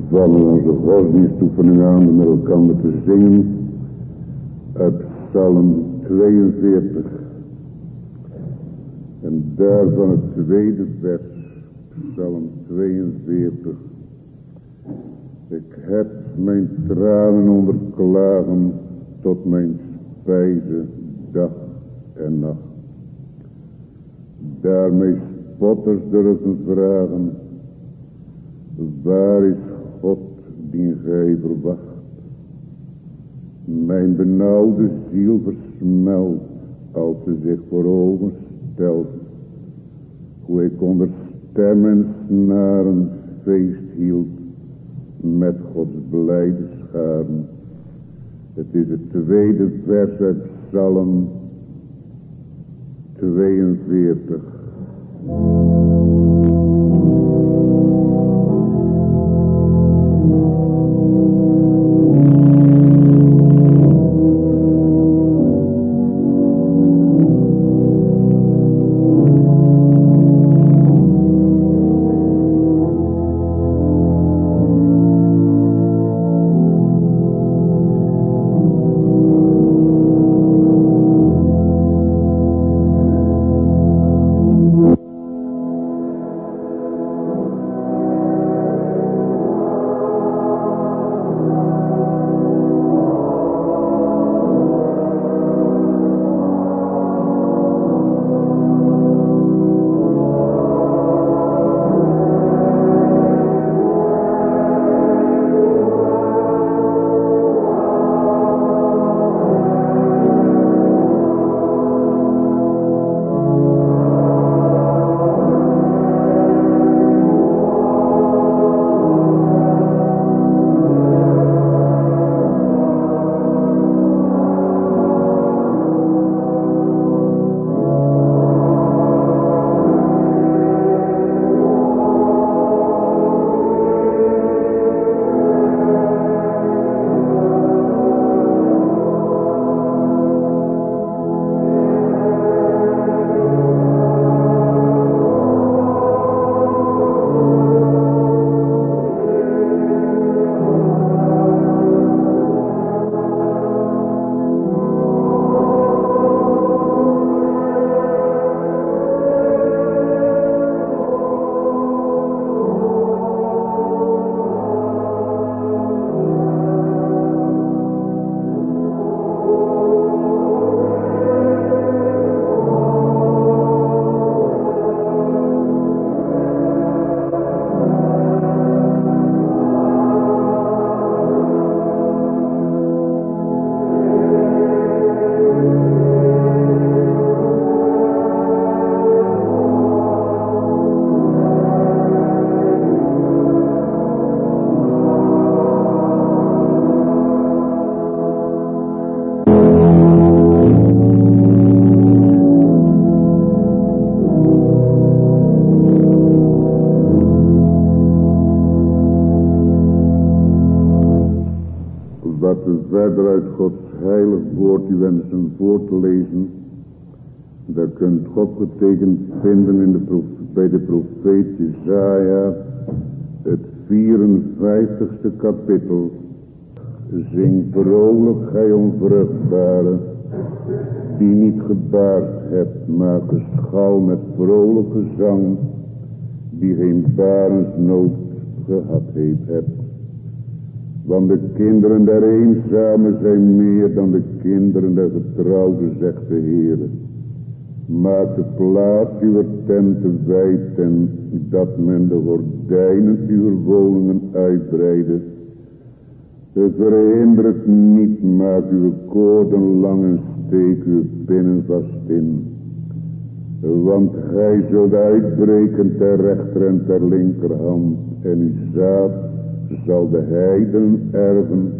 Van onze godsdienstoefening aan met elkaar te zingen uit Psalm 42. En daarvan het tweede vers, Psalm 42. Ik heb mijn tranen onderklagen tot mijn spijze dag en nacht. Daarmee spotters durven vragen, waar is God die gij verwacht? Mijn benauwde ziel versmelt als ze zich voor ogen stelt, hoe ik onder stem en snaren feest hield met Gods blijde scharen. Het is het tweede vers uit Psalm 42. Verder uit Gods heilig woord u wensen voor te lezen, daar kunt God getekend vinden bij de profeet Jesaja, het 54ste kapitel. Zing vrolijk, gij onvruchtbare, die niet gebaard hebt, maar geschal met vrolijke zang, die geen barensnood gehad hebt. Want de kinderen der eenzamen zijn meer dan de kinderen der getrouwden, zegt de Heer. Maak de plaats uw tenten wijd en dat men de gordijnen uw woningen uitbreide. Verhindert niet, maak uw koorden lang en steek uw pinnen vast in. Want gij zult uitbreken ter rechter en ter linkerhand en uw zaad zal de heiden erven,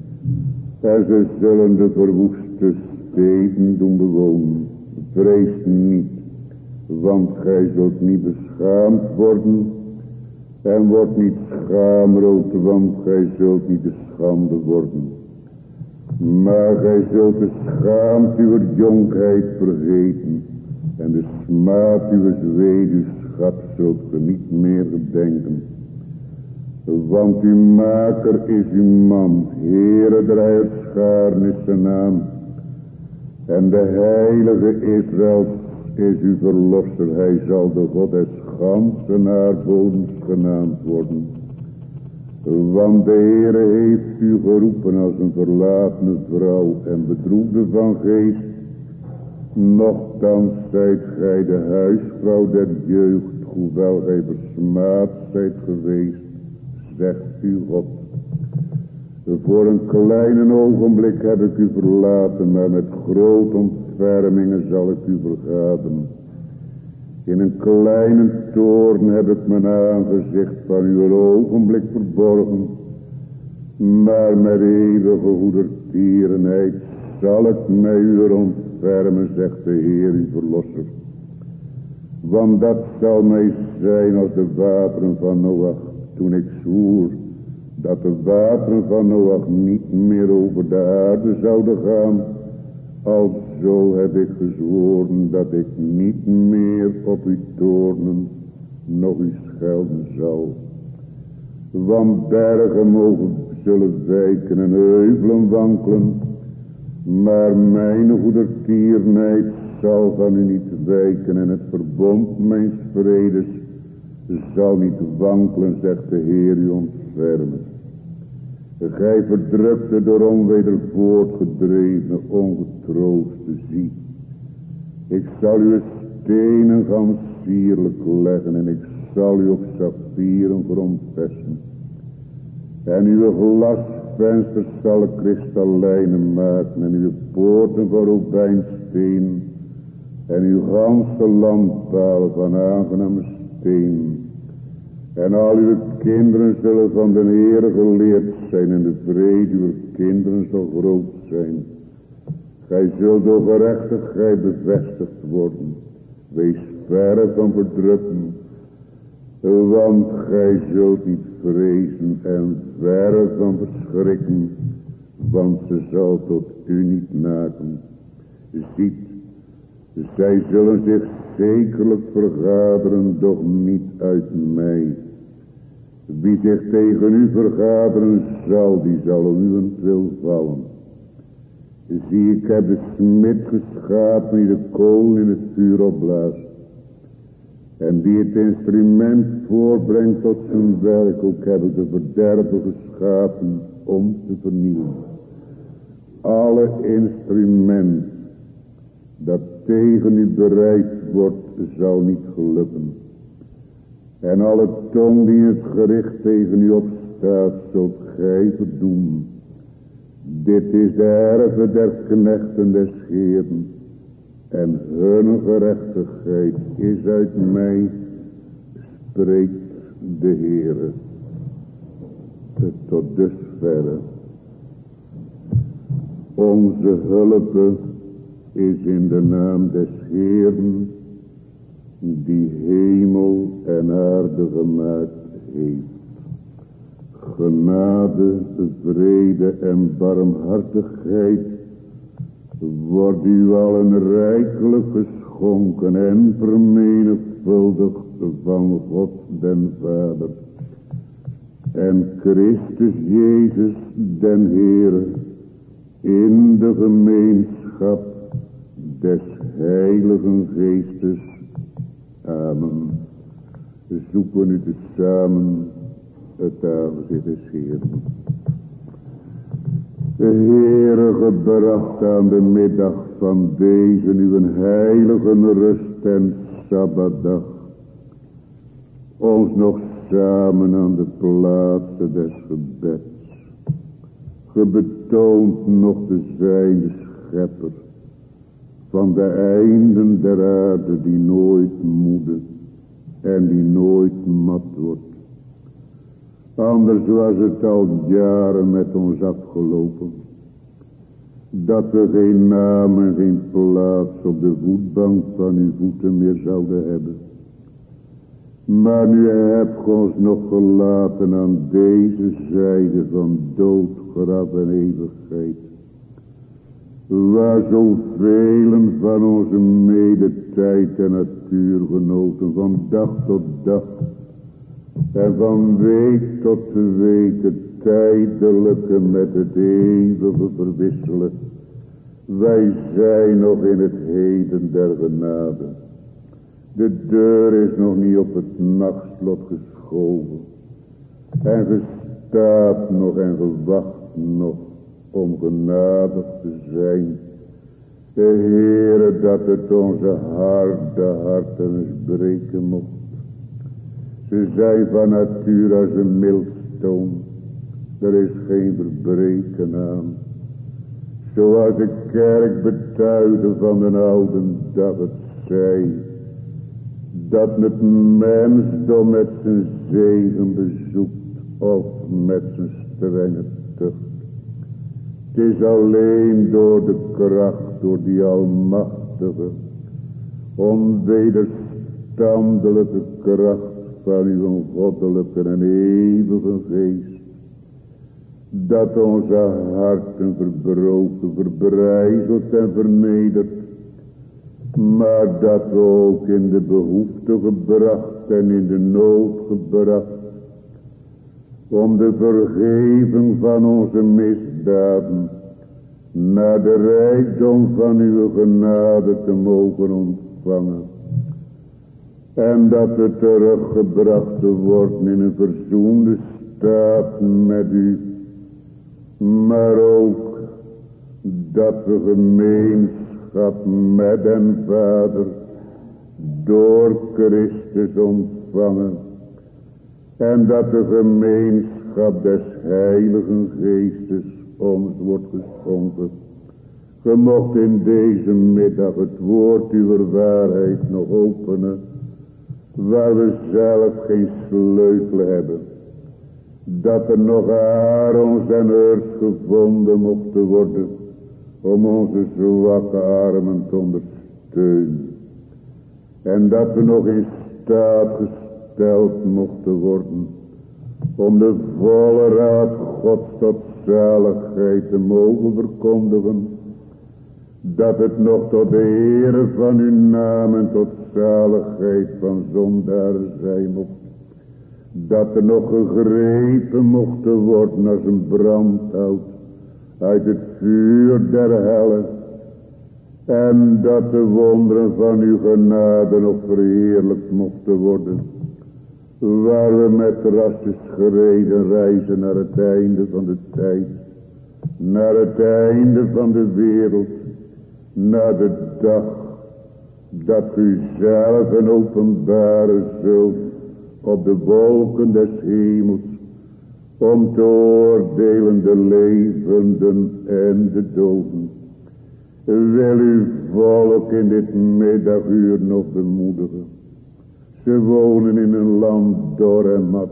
en ze zullen de verwoeste steden doen bewonen. Vrees niet, want gij zult niet beschaamd worden, en word niet schaamrood, want gij zult niet de schande worden. Maar gij zult de schaamte uw jonkheid vergeten, en de smaad uw weduwschap zult ge niet meer gedenken. Want uw maker is uw man, Heere der heerschaarnis zijn naam. En de heilige Israël is uw verlosser. Hij zal de God des ganzen aardbodems genaamd worden. Want de Heere heeft u geroepen als een verlatene vrouw en bedroefde van geest. Nochtans zijt gij de huisvrouw der jeugd, hoewel gij versmaad zijt geweest, zegt uw God. Voor een kleine ogenblik heb ik u verlaten, maar met grote ontfermingen zal ik u vergaden. In een kleine toorn heb ik mijn aangezicht van uw ogenblik verborgen, maar met eeuwige goedertierenheid zal ik mij u ontfermen, zegt de Heer uw verlosser. Want dat zal mij zijn als de wateren van Noach, toen ik zwoer dat de wateren van Noach niet meer over de aarde zouden gaan. Alzo heb ik gezworen dat ik niet meer op u toornen, nog u schelden zal. Want bergen zullen wijken en heuvelen wankelen, maar mijn goedertierenheid zal van u niet wijken en het verbond mijns vredes zal niet wankelen, zegt de Heer u ontfermen. Gij verdrukte door onweder voortgedreven, ongetrooste zie. Ik zal uw stenen gaan sierlijk leggen en ik zal u op saffieren grondvesten. En uw glasvensters zal ik kristallijnen maken en uw poorten van robijnsteen en uw ganse landpalen van aangename steen. En al uw kinderen zullen van de Heere geleerd zijn en de vrede uw kinderen zal groot zijn. Gij zult door gerechtigheid bevestigd worden. Wees verre van verdrukking, want gij zult niet vrezen en verre van verschrikken, want ze zal tot u niet naken. Ziet, zij zullen zich zekerlijk vergaderen, doch niet uit mij. Wie zich tegen u vergaderen zal, die zal om uwentwil vallen. Zie, ik heb de smid geschapen die de kool in het vuur opblaast. En die het instrument voorbrengt tot zijn werk, ook heb ik de verderver geschapen om te vernieuwen. Alle instrument dat tegen u bereid wordt, zal niet gelukken. En alle tong die in het gericht tegen u opstaat, zult gij verdoemen. Dit is de erve der knechten des Heeren, en hun gerechtigheid is uit mij, spreekt de Heere. Tot dusverre. Onze hulp is in de naam des Heeren, die hemel en aarde gemaakt heeft. Genade, vrede en barmhartigheid wordt u allen rijkelijk geschonken en vermenigvuldigd van God den Vader en Christus Jezus den Heere in de gemeenschap des Heiligen Geestes. Amen. We zoeken nu tezamen het aangezicht des Heeren. De Heere gebracht aan de middag van deze uw heilige rust en Sabbatdag, ons nog samen aan de plaatsen des gebeds. Gebetoond nog te zijn de schepper van de einden der aarde, die nooit moede en die nooit mat wordt. Anders was het al jaren met ons afgelopen, dat we geen naam en geen plaats op de voetbank van uw voeten meer zouden hebben. Maar nu hebt ge ons nog gelaten aan deze zijde van dood, graf en eeuwigheid, waar zoveel van onze medetijd en natuurgenoten van dag tot dag En van week tot week het tijdelijke met het eeuwige verwisselen. Wij zijn nog in het heden der genade. De deur is nog niet op het nachtslot geschoven. En ge staat nog en gewacht nog om genadig te zijn. De Heere, dat het onze harde harten eens breken mocht. Ze zijn van natuur als een miltstoom. Er is geen verbreken aan. Zoals de kerk betuigde van de oude dag het zei. Dat het mensdom met zijn zegen bezoekt. Of met zijn strenge tucht. Het is alleen door de kracht, door die almachtige, onwederstandelijke kracht van uw goddelijke en eeuwige geest, dat onze harten verbroken, verbrijzeld en vernederd, maar dat we ook in de behoefte gebracht en in de nood gebracht, om de vergeving van onze misdaden naar de rijkdom van uw genade te mogen ontvangen. En dat we teruggebracht worden in een verzoende staat met u. Maar ook dat we gemeenschap met den Vader door Christus ontvangen. En dat de gemeenschap des Heiligen Geestes ons wordt geschonken. Ge mocht in deze middag het woord uw waarheid nog openen, waar we zelf geen sleutel hebben. Dat er nog Aarons en Hurs gevonden mochten worden, om onze zwakke armen te ondersteunen. En dat we nog in staat gesteld mochten worden, om de volle raad Gods tot zaligheid te mogen verkondigen, dat het nog tot de ere van uw naam en tot zaligheid van zondaren zijn mocht, dat er nog gegrepen mochten worden als een brandhout uit het vuur der helle, en dat de wonderen van uw genade nog verheerlijkt mochten worden, waar we met rasjes gereden reizen naar het einde van de tijd, naar het einde van de wereld, naar de dag dat u zelf een openbaren zult op de wolken des hemels, om te oordelen de levenden en de doden. Wil uw volk in dit middaguur nog bemoedigen. Ze wonen in een land dor en mat,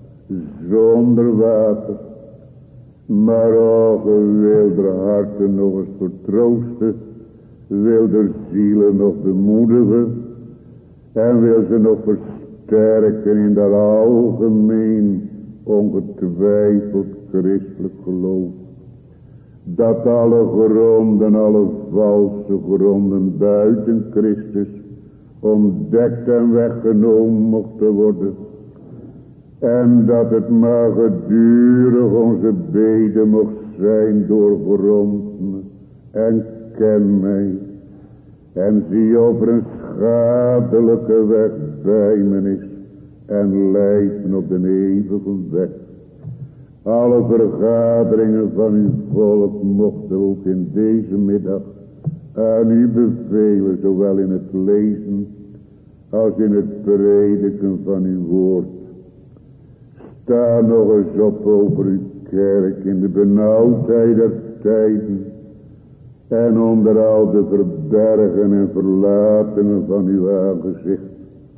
zonder water. Maar o, ge wil de harten nog eens vertroosten, wil de zielen nog bemoedigen, en wil ze nog versterken in dat algemeen, ongetwijfeld christelijk geloof. Dat alle gronden, alle valse gronden buiten Christus ontdekt en weggenomen mochten worden. En dat het maar gedurig onze beden mocht zijn doorgrond me en ken mij. En zie of er een schadelijke weg bij me is en leid me op de eeuwige weg. Alle vergaderingen van uw volk mochten ook in deze middag aan u bevelen, zowel in het lezen als in het prediken van uw woord. Sta nog eens op over uw kerk in de benauwdheid der tijden en onder al de verbergen en verlatingen van uw aangezicht.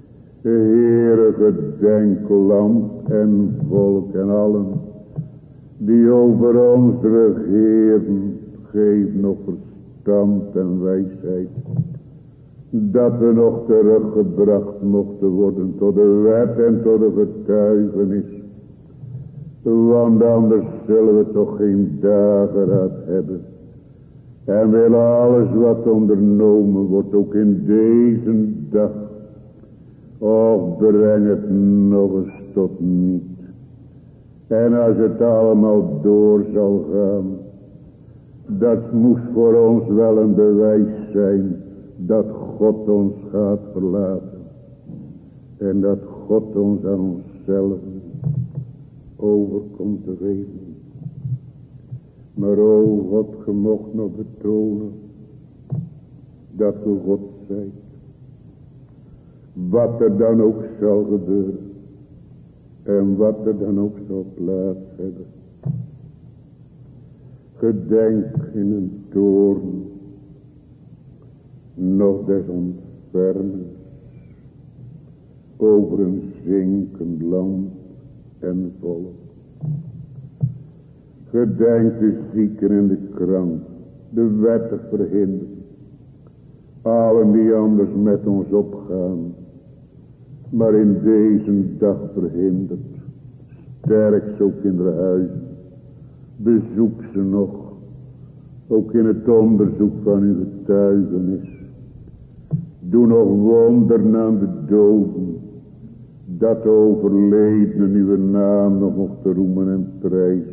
Heere, gedenk land en volk en allen die over ons regeren, geef nog verstand en wijsheid, dat we nog teruggebracht mochten worden tot de wet en tot de getuigenis, want anders zullen we toch geen dageraad hebben. En wil alles wat ondernomen wordt, ook in deze dag, och breng het nog eens tot niet. En als het allemaal door zal gaan, dat moest voor ons wel een bewijs zijn dat God ons gaat verlaten. En dat God ons aan onszelf over komt te geven. Maar o God, ge mocht nog betonen dat ge God zijt. Wat er dan ook zal gebeuren. En wat er dan ook zal plaats hebben. Gedenk in een toorn nog des ontfermens over een zinkend land en volk. Gedenk de zieken en de kranken, de wettig verhinderden, allen die anders met ons opgaan, maar in deze dag verhinderd. Sterk ze ook in de huizen, bezoek ze nog, ook in het onderzoek van uw getuigenis. Doe nog wonderen aan de doden, dat de overledenen uw naam nog mocht roemen en prijzen.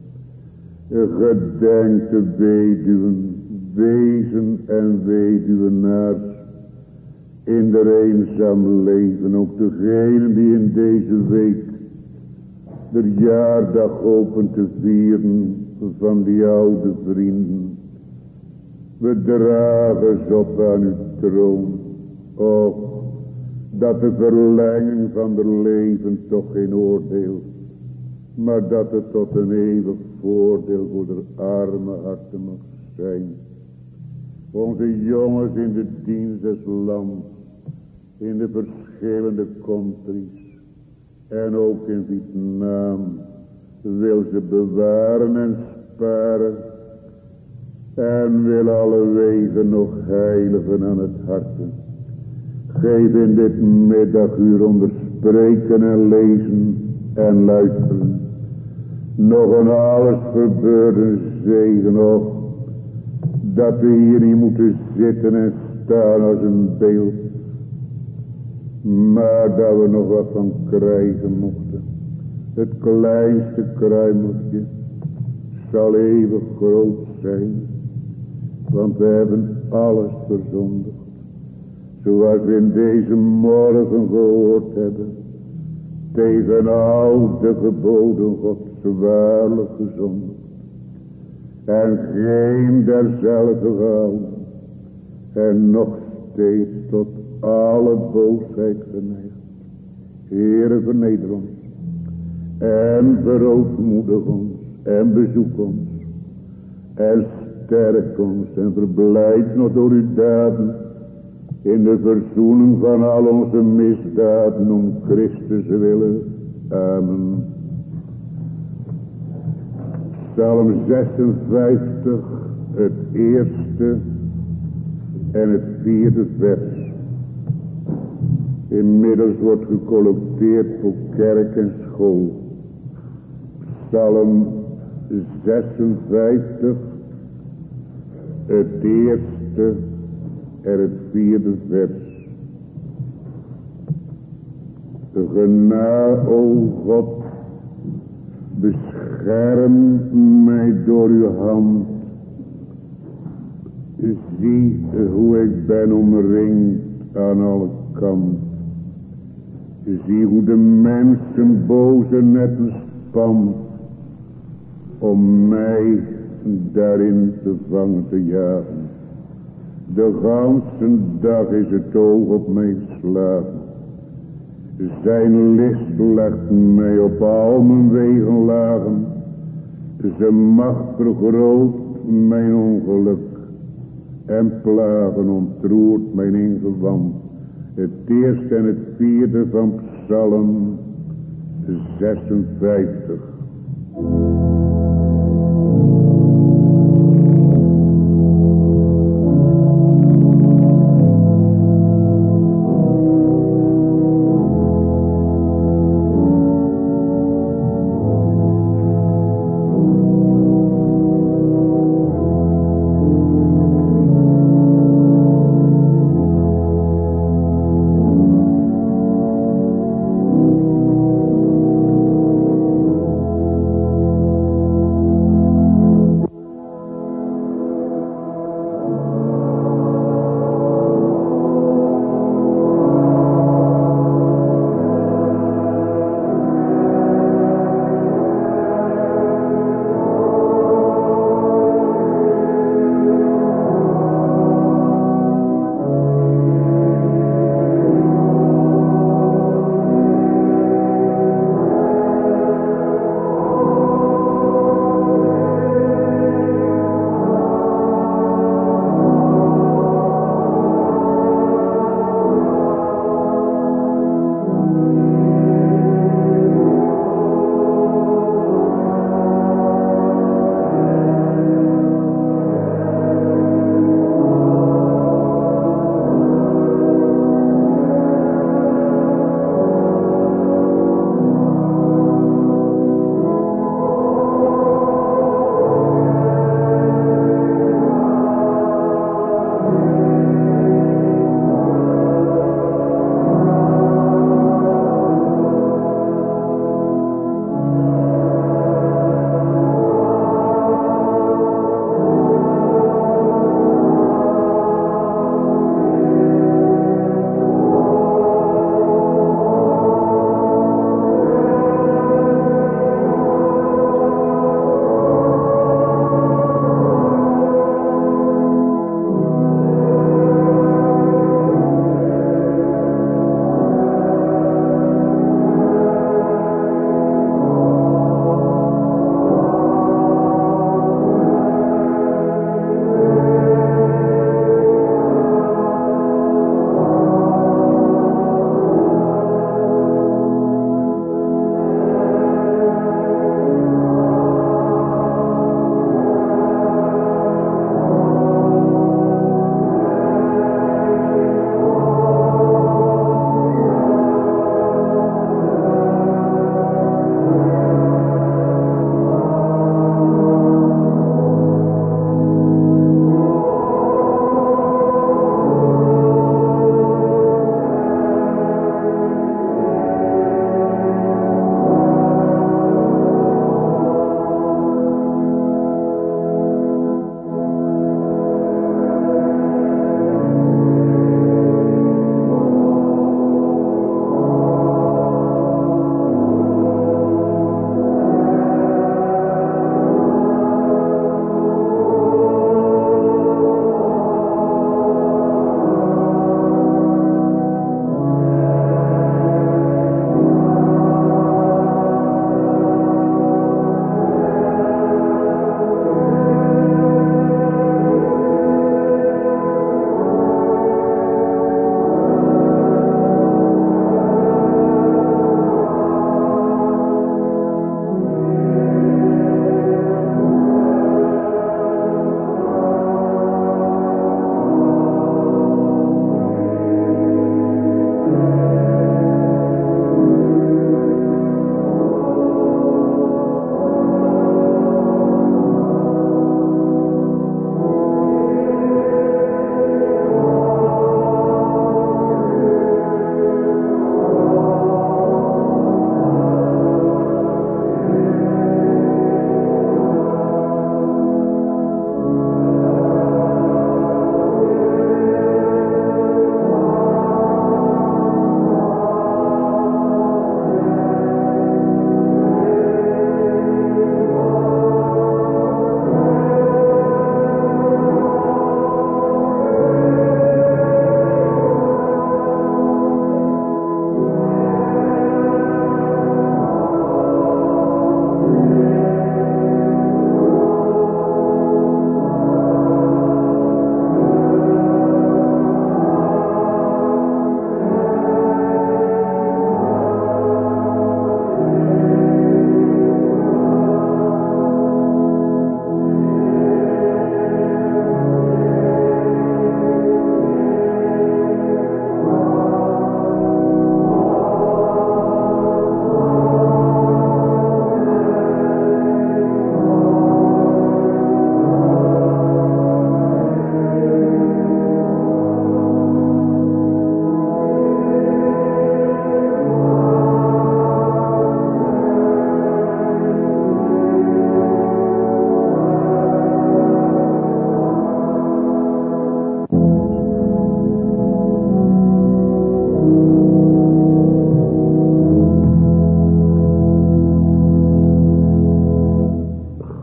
Gedenk de weduwen, wezen en weduwenaars in de eenzaam leven, ook degenen die in deze week de jaardag open te vieren van die oude vrienden. We dragen ze op aan uw troon. Och, dat de verlenging van de leven toch geen oordeel, maar dat het tot een eeuwig voordeel voor de arme harten mag zijn. Onze jongens in de dienst des lands, in de verschillende countries en ook in Vietnam, wil ze bewaren en sparen en wil alle wegen nog heiligen aan het harten. Geef in dit middaguur onder spreken en lezen en luisteren nog een alles verbeurde zegen op, dat we hier niet moeten zitten en staan als een beeld, maar dat we nog wat van krijgen mochten. Het kleinste kruimeltje zal eeuwig groot zijn, want we hebben alles verzondigd, zoals we in deze morgen gehoord hebben, tegen al de geboden Gods zwaarlijk gezondigd, en geen derzelfde gehouden, en nog steeds tot alle boosheid geneigd. Heere, verneder ons, en verootmoedig ons, en bezoek ons, en sterk ons, en verblijd nog door uw daden, in de verzoening van al onze misdaden om Christus willen. Amen. Psalm 56, het eerste en het vierde vers. Inmiddels wordt gecollecteerd voor kerk en school. Psalm 56, het eerste en het vierde vers. Genade, o God, bescherm mij door uw hand. Zie hoe ik ben omringd aan alle kanten. Zie hoe de mensen boze netten spant om mij daarin te vangen te jagen. De ganse dag is het oog op mij geslagen. Zijn list legt mij op al mijn wegen lagen. Zijn macht vergroot mijn ongeluk. En plagen ontroert mijn ingewand. Het eerste en het vierde van Psalm 56.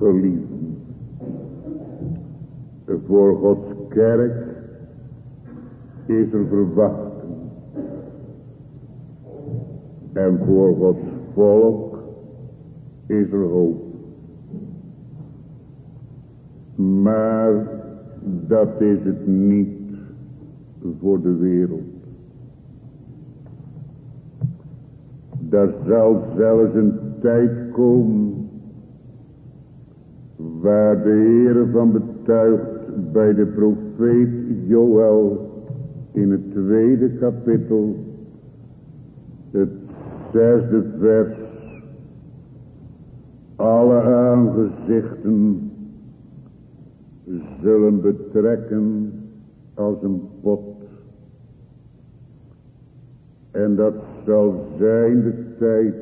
geliefden, voor Gods kerk is er verwachting. En voor Gods volk is er hoop. Maar dat is het niet voor de wereld. Daar zal zelfs een tijd komen waar de Heere van betuigt bij de profeet Joël in het 2e kapitel, het 6e vers. Alle aangezichten zullen betrekken als een pot. En dat zal zijn de tijd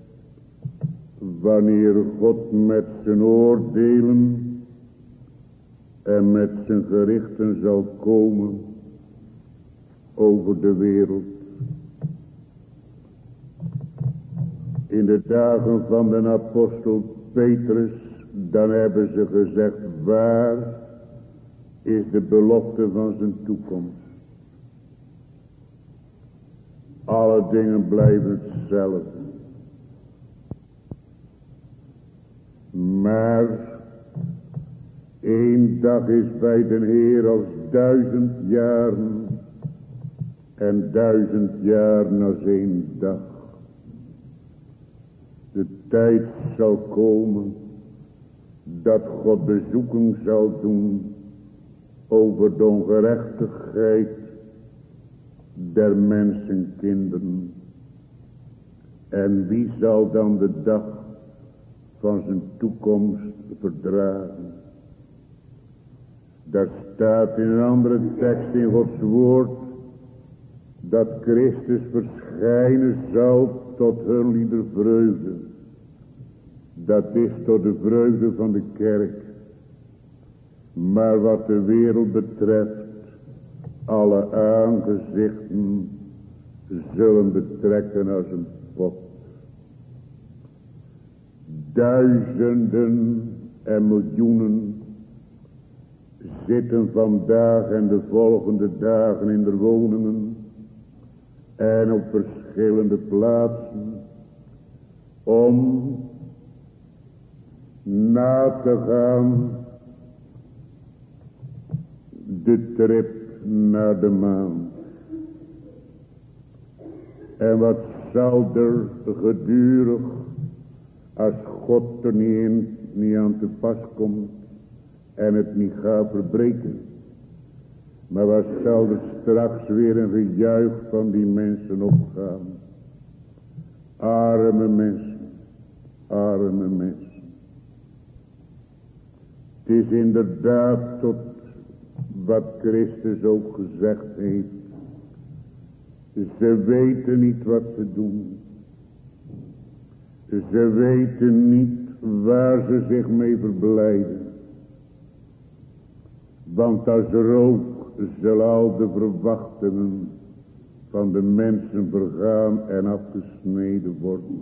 wanneer God met zijn oordelen en met zijn gerichten zal komen over de wereld. In de dagen van de apostel Petrus, dan hebben ze gezegd, waar is de belofte van zijn toekomst? Alle dingen blijven hetzelfde. Maar 1 dag is bij de Heer als 1000 jaren en 1000 jaren als 1 dag. De tijd zal komen dat God bezoeking zal doen over de ongerechtigheid der mensenkinderen. En wie zal dan de dag van zijn toekomst verdragen? Daar staat in een andere tekst in Gods woord dat Christus verschijnen zal tot hun lieder vreugde. Dat is tot de vreugde van de kerk. Maar wat de wereld betreft, alle aangezichten zullen betrekken als een pot. Duizenden en miljoenen zitten vandaag en de volgende dagen in de woningen en op verschillende plaatsen om na te gaan de trip naar de maan. En wat zal er gedurig, als God er niet aan te pas komt en het niet gaat verbreken. Maar wat zal er straks weer een gejuich van die mensen opgaan? Arme mensen, arme mensen. Het is inderdaad tot wat Christus ook gezegd heeft. Ze weten niet wat ze doen. Ze weten niet waar ze zich mee verblijden. Want als rook zullen al de verwachtingen van de mensen vergaan en afgesneden worden.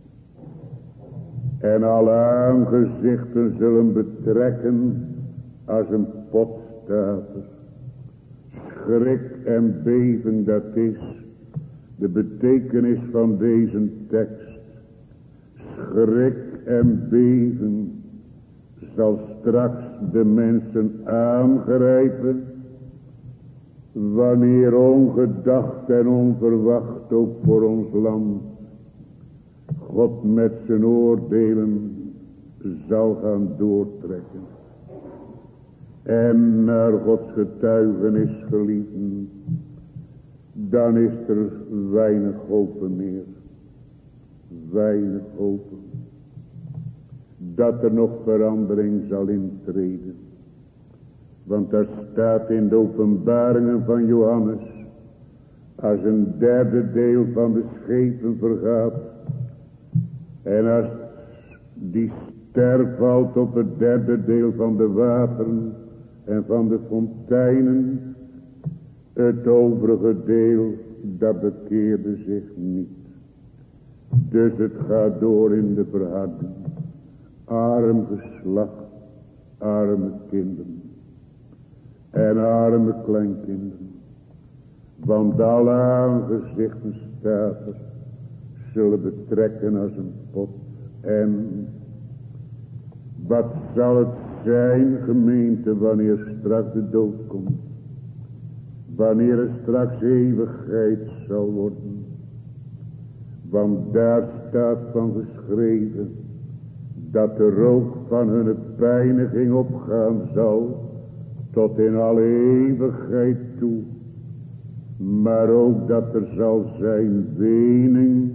En alle aangezichten zullen betrekken als een potstater. Schrik en beven, dat is de betekenis van deze tekst. Schrik en beven zal straks de mensen aangrijpen, wanneer ongedacht en onverwacht ook voor ons land God met zijn oordelen zal gaan doortrekken. En naar Gods getuigenis geliefden, dan is er weinig hoop meer. Weinig hoop. Dat er nog verandering zal intreden. Want daar staat in de openbaringen van Johannes, als een derde deel van de schepen vergaat, en als die ster valt op het derde deel van de wateren en van de fonteinen, het overige deel, dat bekeerde zich niet. Dus het gaat door in de verharding. arm geslacht, arme kinderen en arme kleinkinderen. Want alle aangezichten staat er, zullen betrekken als een pot. En wat zal het zijn, gemeente, wanneer straks de dood komt? Wanneer er straks eeuwigheid zal worden. Want daar staat van geschreven, dat de rook van hun pijniging opgaan zal, tot in alle eeuwigheid toe. Maar ook dat er zal zijn wening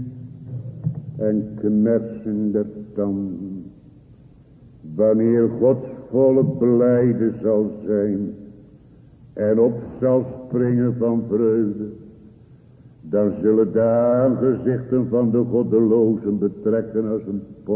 en knersen der tanden. Wanneer Gods volk blijde zal zijn en op zal springen van vreugde, dan zullen de aangezichten van de goddelozen betrekken als een pot.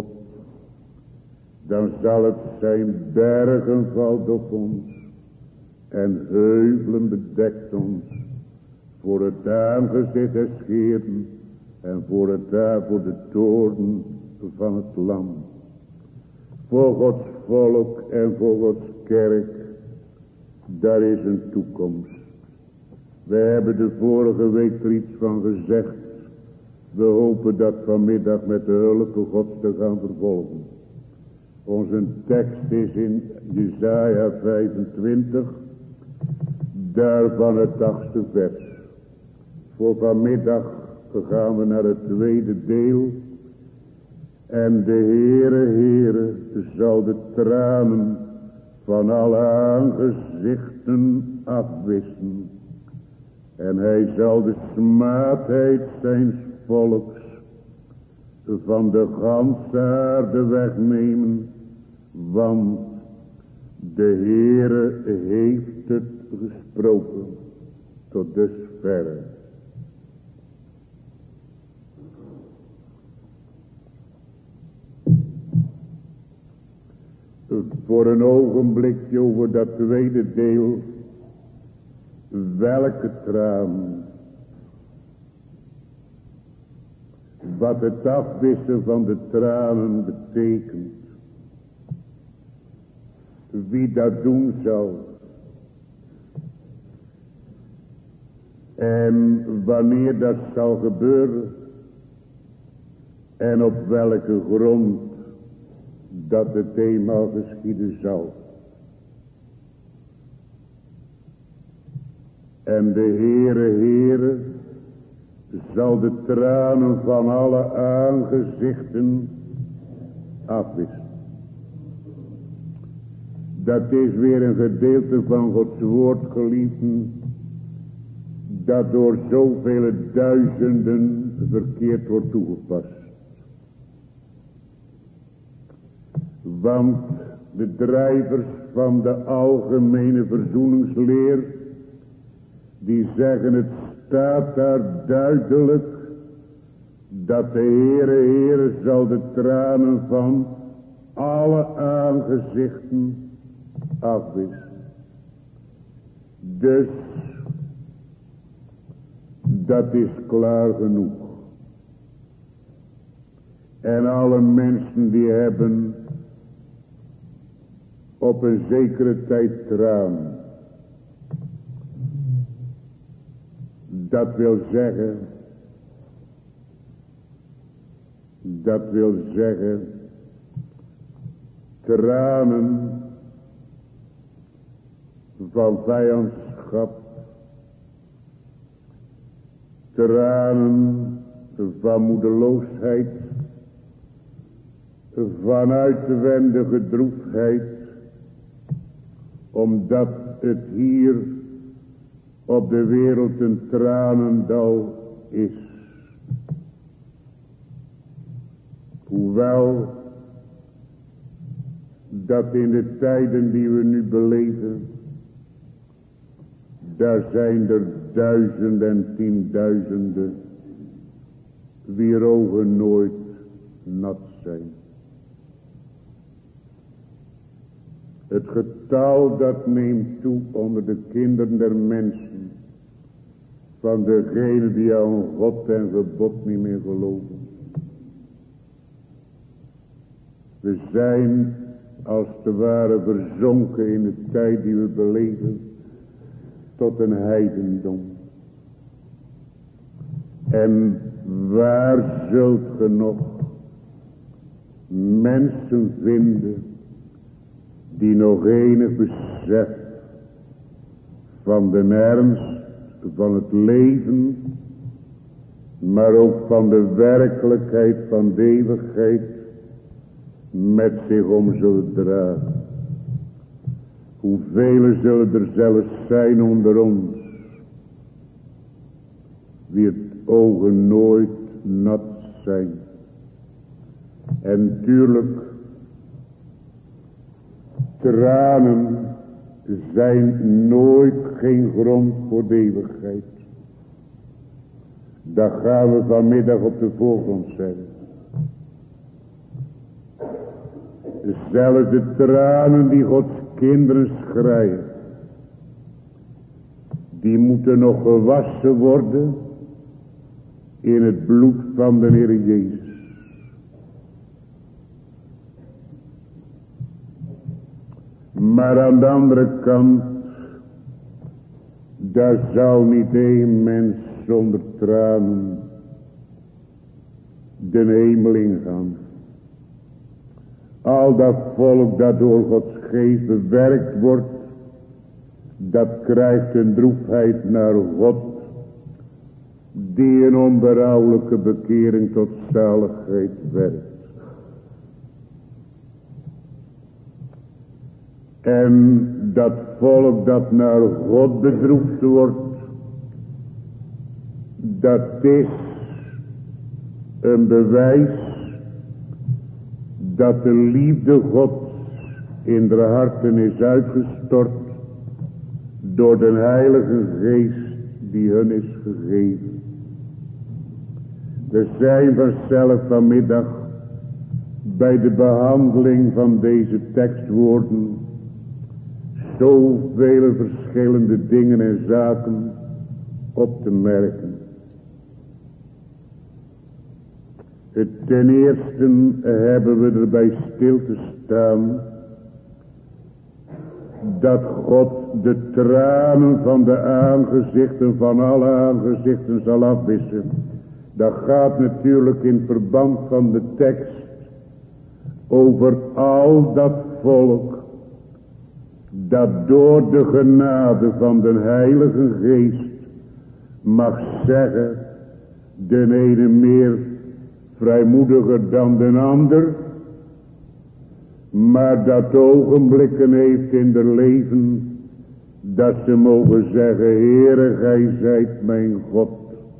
Dan zal het zijn bergen valt op ons en heuvelen bedekt ons. Voor het aangezicht des Heeren en voor de toorn van het lam. Voor Gods volk en voor Gods kerk, daar is een toekomst. We hebben de vorige week er iets van gezegd. We hopen dat vanmiddag met de hulp van Gods te gaan vervolgen. Onze tekst is in Jesaja 25, daarvan het 8e vers. Voor vanmiddag gaan we naar het tweede deel. En de Heere zal de tranen van alle aangezichten afwissen. En hij zal de smaadheid zijns volks van de ganse aarde wegnemen. Want de Heere heeft het gesproken tot dusverre. Voor een ogenblikje over dat tweede deel. Welke traan. Wat het afwissen van de tranen betekent. Wie dat doen zal. En wanneer dat zal gebeuren. En op welke grond dat het eenmaal geschieden zal. En de Heere zal de tranen van alle aangezichten afwissen. Dat is weer een gedeelte van Gods woord, geliefden, dat door zoveel duizenden verkeerd wordt toegepast. Want de drijvers van de algemene verzoeningsleer, die zeggen het staat daar duidelijk, dat de Heere zal de tranen van alle aangezichten afwissen. Dus, dat is klaar genoeg. En alle mensen die hebben op een zekere tijd traan. Dat wil zeggen, tranen van vijandschap, tranen van moedeloosheid, van uitwendige droefheid, omdat het hier op de wereld een tranendal is. Hoewel dat in de tijden die we nu beleven, daar zijn er duizenden en tienduizenden wier ogen nooit nat zijn. Het getal dat neemt toe onder de kinderen der mensen, van degenen die aan God en gebod niet meer geloven. We zijn als het ware verzonken in de tijd die we beleven tot een heidendom. En waar zult ge nog mensen vinden die nog enig besef van de ernst van het leven, maar ook van de werkelijkheid van de eeuwigheid met zich om zullen dragen. Hoeveel zullen er zelfs zijn onder ons, wie het ogen nooit nat zijn. En tuurlijk, tranen zijn nooit geen grond voor de eeuwigheid. Dat gaan we vanmiddag op de voorgrond zetten. Zelfs de tranen die Gods kinderen schreien, die moeten nog gewassen worden in het bloed van de Heer Jezus. Maar aan de andere kant, daar zal niet één mens zonder tranen de hemel ingaan. Al dat volk dat door Gods geest bewerkt wordt, dat krijgt een droefheid naar God, die een onberouwelijke bekering tot zaligheid werkt. En dat volk dat naar God bedroefd wordt, dat is een bewijs dat de liefde Gods in de harten is uitgestort door de Heilige Geest die hun is gegeven. We zijn vanzelf vanmiddag bij de behandeling van deze tekstwoorden zoveel verschillende dingen en zaken op te merken. Ten eerste hebben we erbij stil te staan dat God de tranen van de aangezichten van alle aangezichten zal afwissen. Dat gaat natuurlijk in verband van de tekst over al dat volk dat door de genade van de Heilige Geest mag zeggen, de ene meer vrijmoediger dan de ander, maar dat ogenblikken heeft in haar leven dat ze mogen zeggen, Heere, gij zijt mijn God.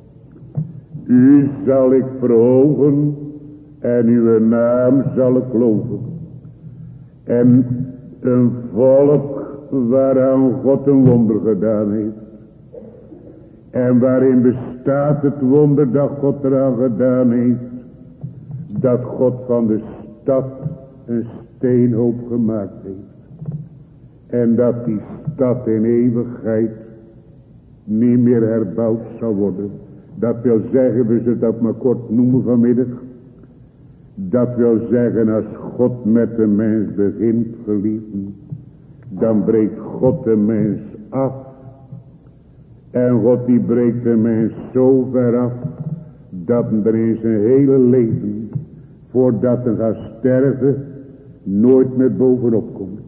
U zal ik verhogen en uw naam zal ik loven. En een volk waaraan God een wonder gedaan heeft. En waarin bestaat het wonder dat God eraan gedaan heeft. Dat God van de stad een steenhoop gemaakt heeft. En dat die stad in eeuwigheid niet meer herbouwd zal worden. Dat wil zeggen, we zullen dat maar kort noemen vanmiddag. Dat wil zeggen, als God met de mens begint, geliefden, dan breekt God de mens af. En God die breekt de mens zo ver af, dat er in zijn hele leven, voordat hij gaat sterven, nooit meer bovenop komt.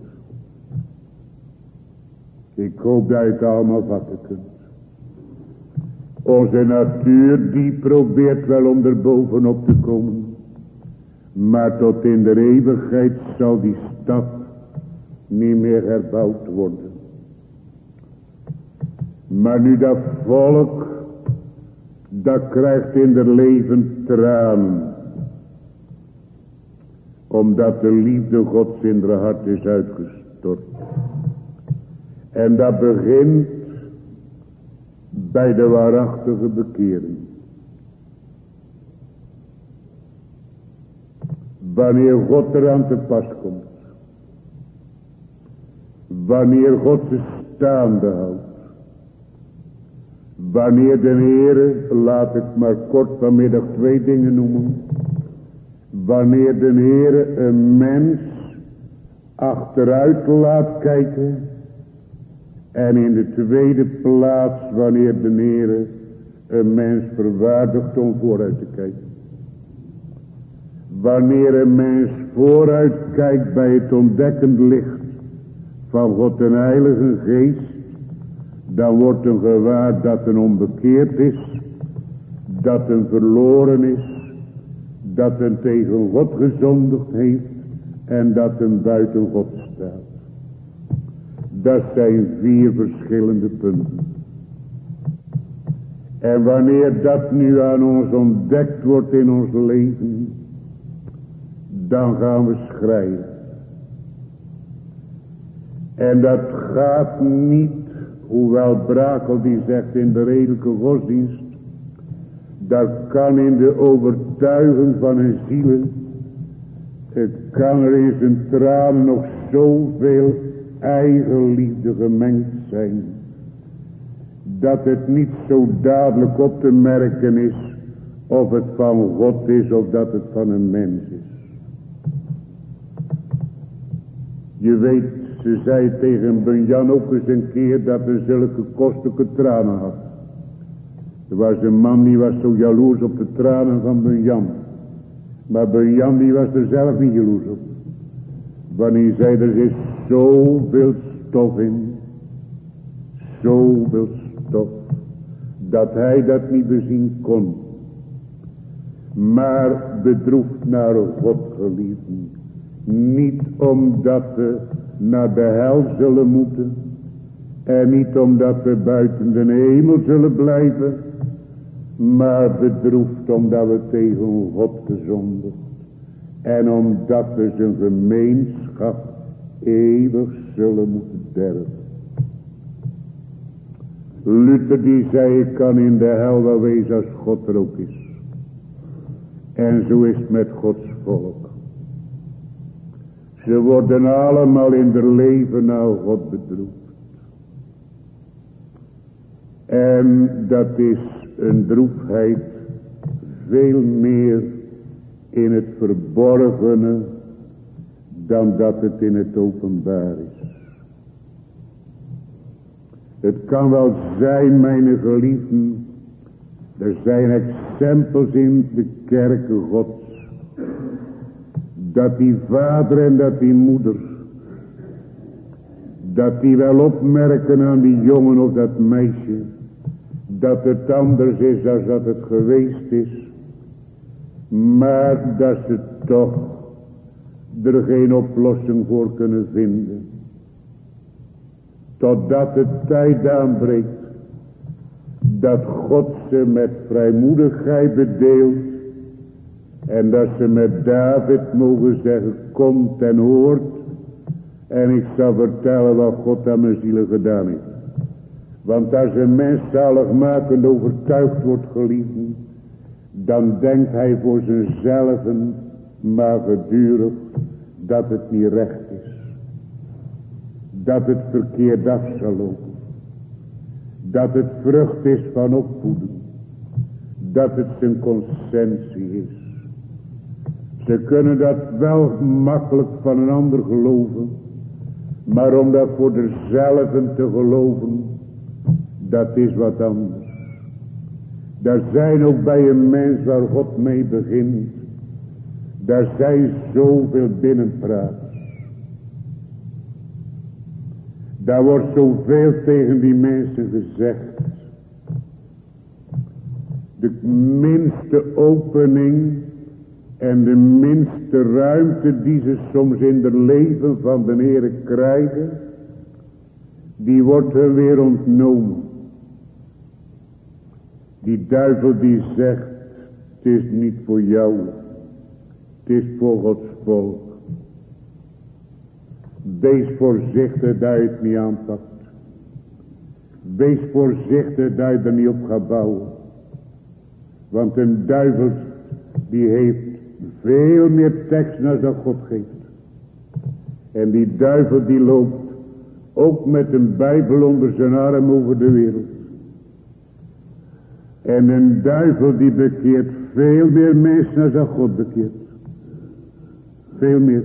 Ik hoop dat je het allemaal vatten kunt. Onze natuur die probeert wel om er bovenop te komen. Maar tot in de eeuwigheid zal die stad niet meer herbouwd worden. Maar nu dat volk, dat krijgt in haar leven tranen. Omdat de liefde Gods in haar hart is uitgestort. En dat begint bij de waarachtige bekering. Wanneer God eraan te pas komt. Wanneer God ze staande houdt. Wanneer de Heere, laat ik maar kort vanmiddag 2 dingen noemen. wanneer de Heere een mens achteruit laat kijken. En in de tweede plaats wanneer de Heere een mens verwaardigt om vooruit te kijken. Wanneer een mens vooruit kijkt bij het ontdekkend licht van God en Heilige Geest, dan wordt hem gewaar dat een onbekeerd is, dat een verloren is, dat een tegen God gezondigd heeft en dat een buiten God staat. Dat zijn 4 verschillende punten. En wanneer dat nu aan ons ontdekt wordt in ons leven, dan gaan we schreien. En dat gaat niet, hoewel Brakel die zegt in de redelijke godsdienst, dat kan in de overtuiging van een ziel, het kan er in zijn tranen nog zoveel eigenliefde gemengd zijn, dat het niet zo dadelijk op te merken is of het van God is of dat het van een mens is. Je weet, ze zei tegen Bunyan ook eens een keer dat hij zulke kostelijke tranen had. Er was een man die was zo jaloers op de tranen van Bunyan. Maar Bunyan die was er zelf niet jaloers op. Wanneer zei er is zoveel stof in. Zoveel stof. Dat hij dat niet bezien kon. Maar bedroefd naar God geliefden. Niet omdat we naar de hel zullen moeten. En niet omdat we buiten de hemel zullen blijven. Maar bedroefd omdat we tegen God gezondigd. En omdat we zijn gemeenschap eeuwig zullen moeten derven. Luther die zei, ik kan in de hel wel wezen als God er ook is. En zo is het met Gods volk. Ze worden allemaal in hun leven naar God bedroefd. En dat is een droefheid veel meer in het verborgene dan dat het in het openbaar is. Het kan wel zijn, mijn geliefden, er zijn exempels in de kerken Gods, dat die vader en dat die moeder, dat die wel opmerken aan die jongen of dat meisje, dat het anders is dan dat het geweest is, maar dat ze toch er geen oplossing voor kunnen vinden. Totdat de tijd aanbreekt dat God ze met vrijmoedigheid bedeelt en dat ze met David mogen zeggen, komt en hoort en ik zal vertellen wat God aan mijn zielen gedaan heeft. Want als een mens zaligmakend overtuigd wordt, geliefden, dan denkt hij voor zichzelf maar gedurig dat het niet recht is. Dat het verkeerd af zal lopen. Dat het vrucht is van opvoeding. Dat het zijn conscientie is. Ze kunnen dat wel makkelijk van een ander geloven. Maar om dat voor zichzelf te geloven, dat is wat anders. Daar zijn ook bij een mens waar God mee begint, daar zijn zoveel binnenpraters. Daar wordt zoveel tegen die mensen gezegd. De minste opening en de minste ruimte die ze soms in het leven van de Heere krijgen, die wordt hun weer ontnomen. Die duivel die zegt, het is niet voor jou, het is voor Gods volk. Wees voorzichtig dat je het niet aanpakt. Wees voorzichtig dat je er niet op gaat bouwen. Want een duivel die heeft veel meer tekst dan dat God geeft. En die duivel die loopt ook met een Bijbel onder zijn arm over de wereld. En een duivel die bekeert veel meer mensen dan God bekeert. veel meer.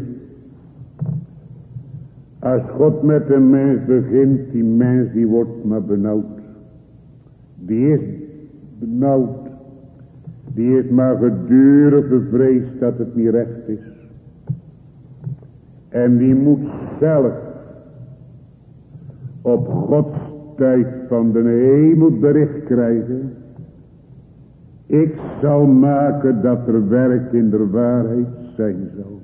Als God met een mens begint, die mens die wordt maar benauwd. Die is benauwd. Die is maar gedurig bevreesd dat het niet recht is. En die moet zelf op Gods tijd van de hemel bericht krijgen. Ik zal maken dat er werk in de waarheid zijn zal.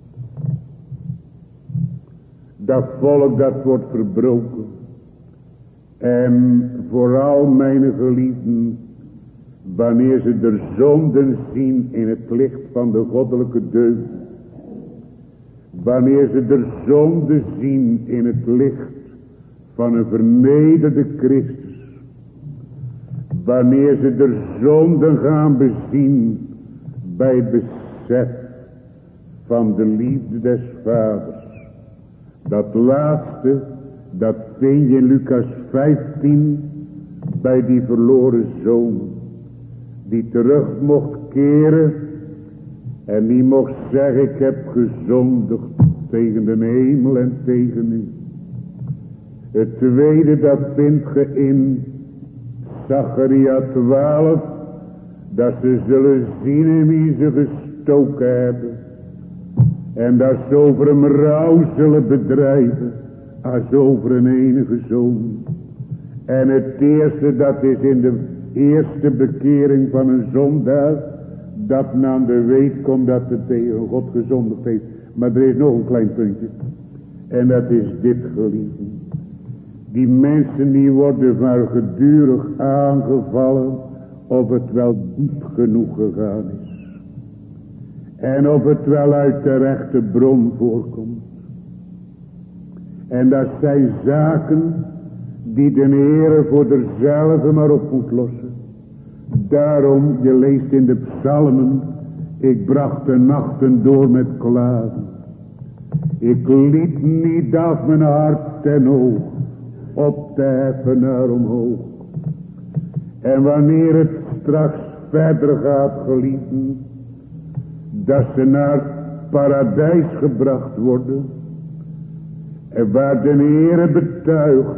Dat volk dat wordt verbroken. En vooral mijn geliefden, wanneer ze de zonden zien in het licht van de goddelijke deugd. Wanneer ze de zonde zien in het licht van een vernederde Christus. Wanneer ze de zonden gaan bezien bij het besef van de liefde des Vaders. Dat laatste, dat vind je in Lucas 15 bij die verloren zoon. Die terug mocht keren en die mocht zeggen, ik heb gezondigd tegen de hemel en tegen u. Het tweede, dat vindt ge in Zacharia 12, dat ze zullen zien in wie ze gestoken hebben. En dat ze over hem rouw zullen bedrijven, als over een enige zoon. En het eerste, dat is in de eerste bekering van een zondaar, dat na de weet komt dat het tegen God gezondigd heeft. Maar er is nog een klein puntje. En dat is dit, geliefden. Die mensen die worden maar gedurig aangevallen of het wel diep genoeg gegaan is. En of het wel uit de rechte bron voorkomt. En dat zijn zaken die de Heere voor derzelve maar op moet lossen. Daarom, je leest in de psalmen, ik bracht de nachten door met klagen. Ik liet niet af mijn hart ten oog, op te heffen naar omhoog. En wanneer het straks verder gaat, geliefden, dat ze naar paradijs gebracht worden, en waar de Heere betuigt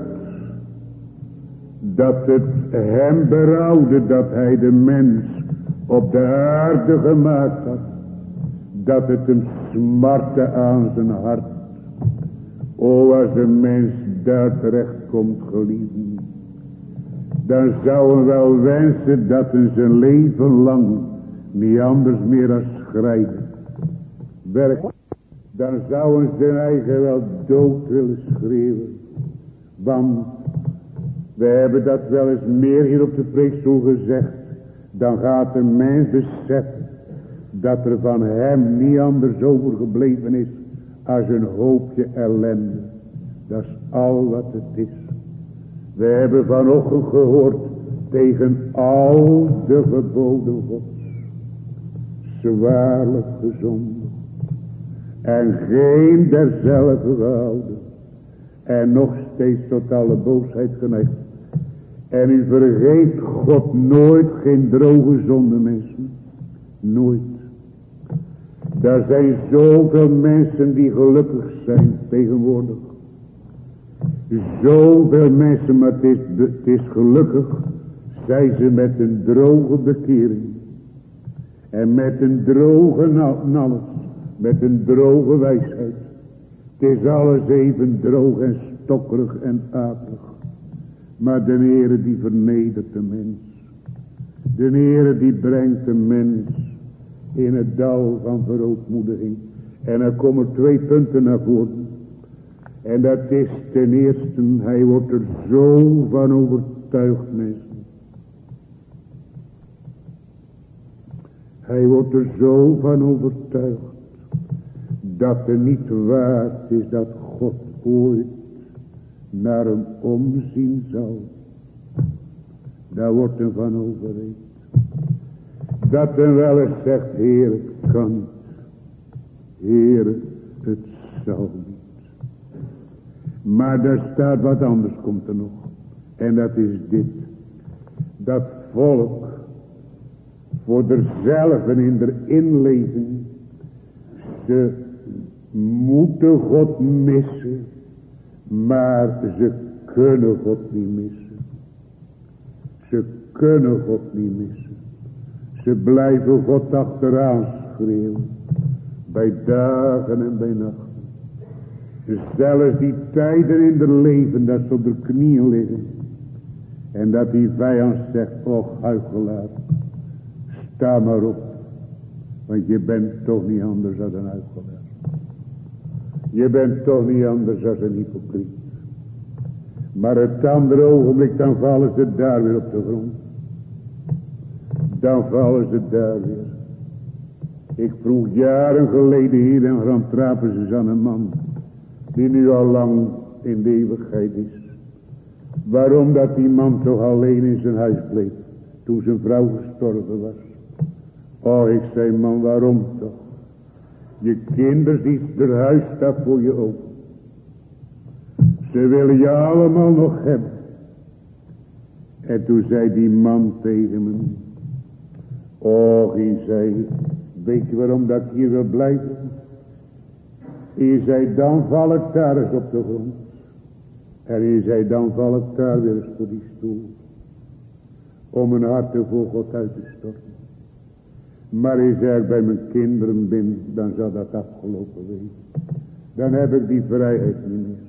dat het hem berouwde dat hij de mens op de aarde gemaakt had, dat het hem smartte aan zijn hart. O, als een mens daar terecht komt, geliefden, dan zou hij wel wensen dat hij zijn leven lang niet anders meer als schrijven werkt. Dan zou hij zijn eigen wel dood willen schreeuwen. Want we hebben dat wel eens meer hier op de preekstoel gezegd. Dan gaat een mens beseffen dat er van hem niet anders overgebleven is als een hoopje ellende. Dat is al wat het is. We hebben vanochtend gehoord tegen al de geboden Gods. Zwaarlijk gezondigd. En geen derzelfde gehouden. En nog steeds tot alle boosheid geneigd. En u vergeet God nooit, geen droge zonde, mensen. Nooit. Er zijn zoveel mensen die gelukkig zijn tegenwoordig. Zoveel mensen, maar het is gelukkig, zijn ze met een droge bekering. En met een droge nalles, met een droge wijsheid. Het is alles even droog en stokkerig en akelig. Maar de Heere die vernedert de mens. De Heere die brengt de mens in het dal van verootmoediging. En er komen 2 punten naar voren. En dat is ten eerste, hij wordt er zo van overtuigd, mensen. Hij wordt er zo van overtuigd dat het niet waard is dat God ooit naar hem omzien zal. Daar wordt hem van overreed. Dat hem wel eens zegt, Heer, het kan niet. Heer, het zal niet. Maar daar staat wat anders, komt er nog. En dat is dit. Dat volk voor derzelven in der inleving, ze moeten God missen, maar ze kunnen God niet missen. Ze kunnen God niet missen. Ze blijven God achteraan schreeuwen, bij dagen en bij nachten. Zelfs die tijden in het leven dat ze op de knieën liggen en dat die vijand zegt, och huichelaar, sta maar op, want je bent toch niet anders dan een huichelaar. Je bent toch niet anders dan een hypocriet. Maar het andere ogenblik, dan vallen ze daar weer op de grond. Dan vallen ze daar weer. Ik vroeg jaren geleden hier in Grand Trapezus aan een man, die nu al lang in de eeuwigheid is, waarom dat die man toch alleen in zijn huis bleef, toen zijn vrouw gestorven was. Oh, ik zei, man, waarom toch? Je kinderen, die er huis staat voor je open. Ze willen je allemaal nog hebben. En toen zei die man tegen me, oh, hij zei, weet je waarom dat ik hier wil blijven? Hij zei, dan val ik daar eens op de grond. En hij zei, dan val ik daar weer eens voor die stoel. Om mijn hart voor God uit te storten. Maar hij zei, als ik bij mijn kinderen ben, dan zal dat afgelopen wezen. Dan heb ik die vrijheid niet meer.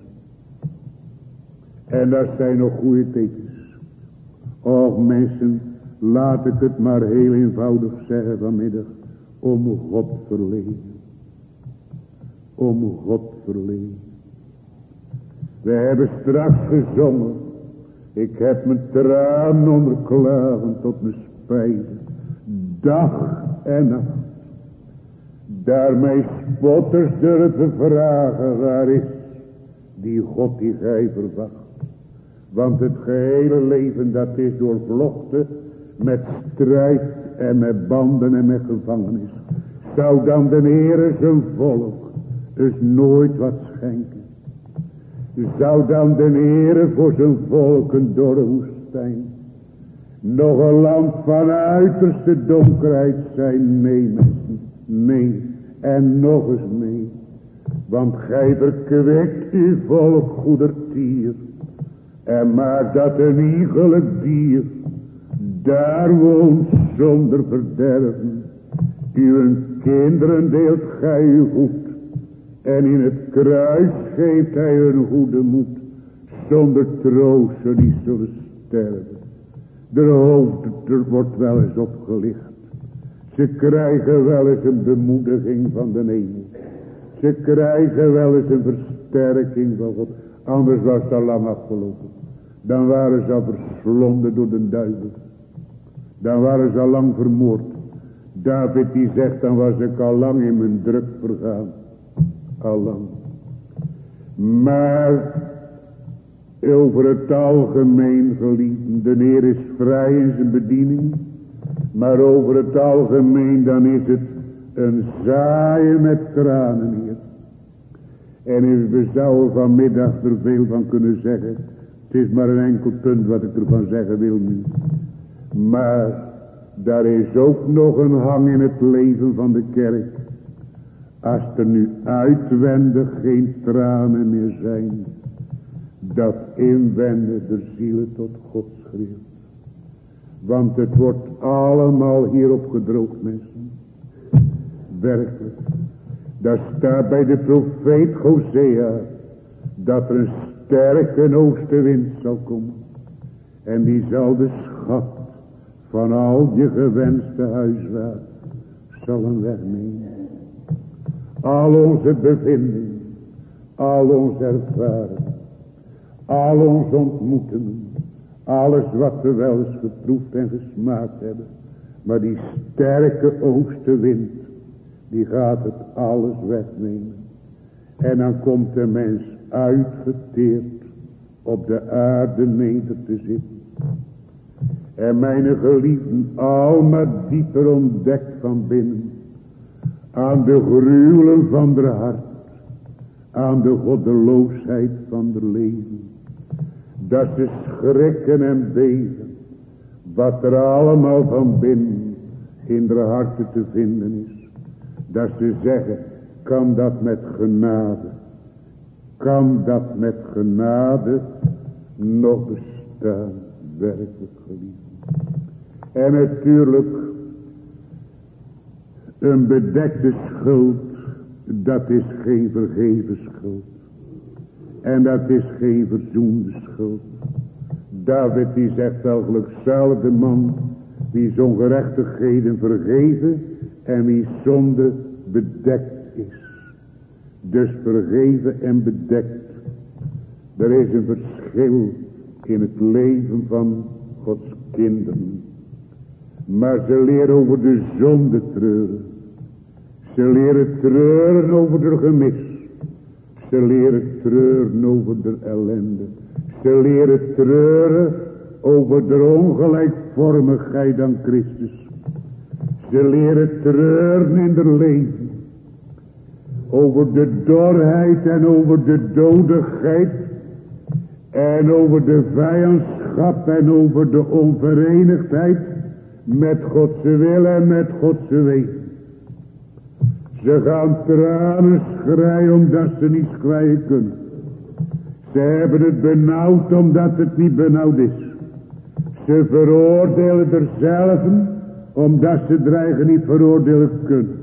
En dat zijn nog goede tekens. Och mensen, laat ik het maar heel eenvoudig zeggen vanmiddag. Om God verleden. Om God verleden. We hebben straks gezongen. Ik heb mijn tranen onderklagen tot mijn spijt. Dag en nacht. Daarmee spotters durven vragen, waar is die God die gij verwacht? Want het gehele leven dat is doorvlochten met strijd en met banden en met gevangenis. Zou dan de Heere zijn volk dus nooit wat schenken? Zou dan de Heere voor zijn volk een dorre woestijn nog een land van uiterste donkerheid zijn? Nee, mensen, nee. En nog eens nee. Want gij verkwekt uw volk goedertier. En maakt dat een iegelijk dier daar woont zonder verderven. Uw kinderen deelt gij uw goed. En in het kruis geeft hij hun goede moed. Zonder troost ze niet zullen sterven. De hoofd wordt wel eens opgelicht. Ze krijgen wel eens een bemoediging van de hemel. Ze krijgen wel eens een versterking van God. Anders was het al lang afgelopen. Dan waren ze al verslonden door de duivel. Dan waren ze al lang vermoord. David die zegt, dan was ik al lang in mijn druk vergaan. Al lang. Maar over het algemeen, geliefden, de Heer is vrij in zijn bediening. Maar over het algemeen, dan is het een zaaien met tranen hier. En we zouden vanmiddag er veel van kunnen zeggen. Het is maar een enkel punt wat ik ervan zeggen wil nu. Maar daar is ook nog een hang in het leven van de kerk. Als er nu uitwendig geen tranen meer zijn, dat inwendig de zielen tot God schreeuwt. Want het wordt allemaal hier opgedroogd, mensen. Werkelijk. Daar staat bij de profeet Hosea dat er een sterke oostenwind zal komen. En die zal de schat van al je gewenste huisraad zullen wegnemen. Al onze bevindingen, al onze ervaring, al onze ontmoetingen, alles wat we wel eens geproefd en gesmaakt hebben. Maar die sterke oostenwind, die gaat het alles wegnemen. En dan komt de mens uitgeteerd op de aarde neder te zitten. En mijn geliefden, al maar dieper ontdekt van binnen. Aan de gruwelen van de hart. Aan de goddeloosheid van de leven. Dat ze schrikken en beven. Wat er allemaal van binnen in de harten te vinden is. Dat ze zeggen, kan dat met genade? Kan dat met genade nog bestaan? Werkelijk geliefd. En natuurlijk, een bedekte schuld, dat is geen vergeven schuld. En dat is geen verzoende schuld. David die zegt wel gelukzalig de man wie zijn ongerechtigheden vergeven en wie zonde bedekt is. Dus vergeven en bedekt. Er is een verschil in het leven van Gods kinderen. Maar ze leren over de zonde treuren. Ze leren treuren over de gemis. Ze leren treuren over de ellende. Ze leren treuren over de ongelijkvormigheid aan Christus. Ze leren treuren in hun leven. Over de dorheid en over de dodigheid. En over de vijandschap en over de onverenigdheid met Gods wil en met Gods wegen. Ze gaan tranen schreien omdat ze niet schreien kunnen. Ze hebben het benauwd omdat het niet benauwd is. Ze veroordelen er zelf omdat ze dreigen niet veroordelen kunnen.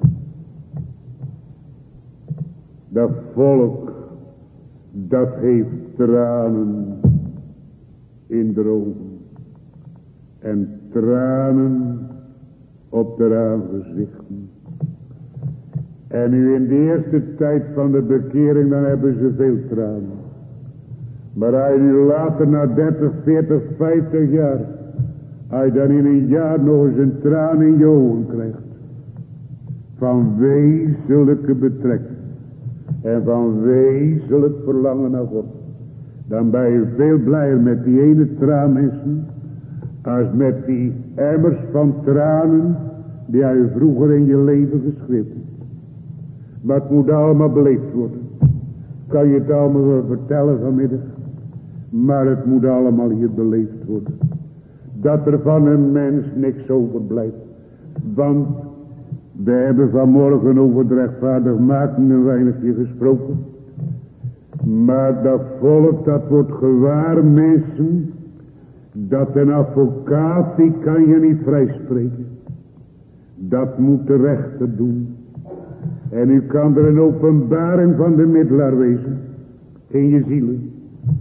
Dat volk, dat heeft tranen in de ogen. En tranen op de aangezichten. En nu in de eerste tijd van de bekering, dan hebben ze veel tranen. Maar als je nu later na 30, 40, 50 jaar, als je dan in een jaar nog eens een traan in je ogen krijgt. Van wezenlijke betrekking. En van wezenlijk verlangen naar God. Dan ben je veel blijer met die ene traan mensen. Als met die emmers van tranen die je vroeger in je leven geschreven. Maar het moet allemaal beleefd worden. Kan je het allemaal wel vertellen vanmiddag. Maar het moet allemaal hier beleefd worden. Dat er van een mens niks overblijft. Want we hebben vanmorgen over de rechtvaardigmaking een weinigje gesproken. Maar dat volk dat wordt gewaar mensen. Dat een advocaat die kan je niet vrijspreken. Dat moet de rechter doen. En u kan er een openbaring van de middelaar wezen. In je zielen.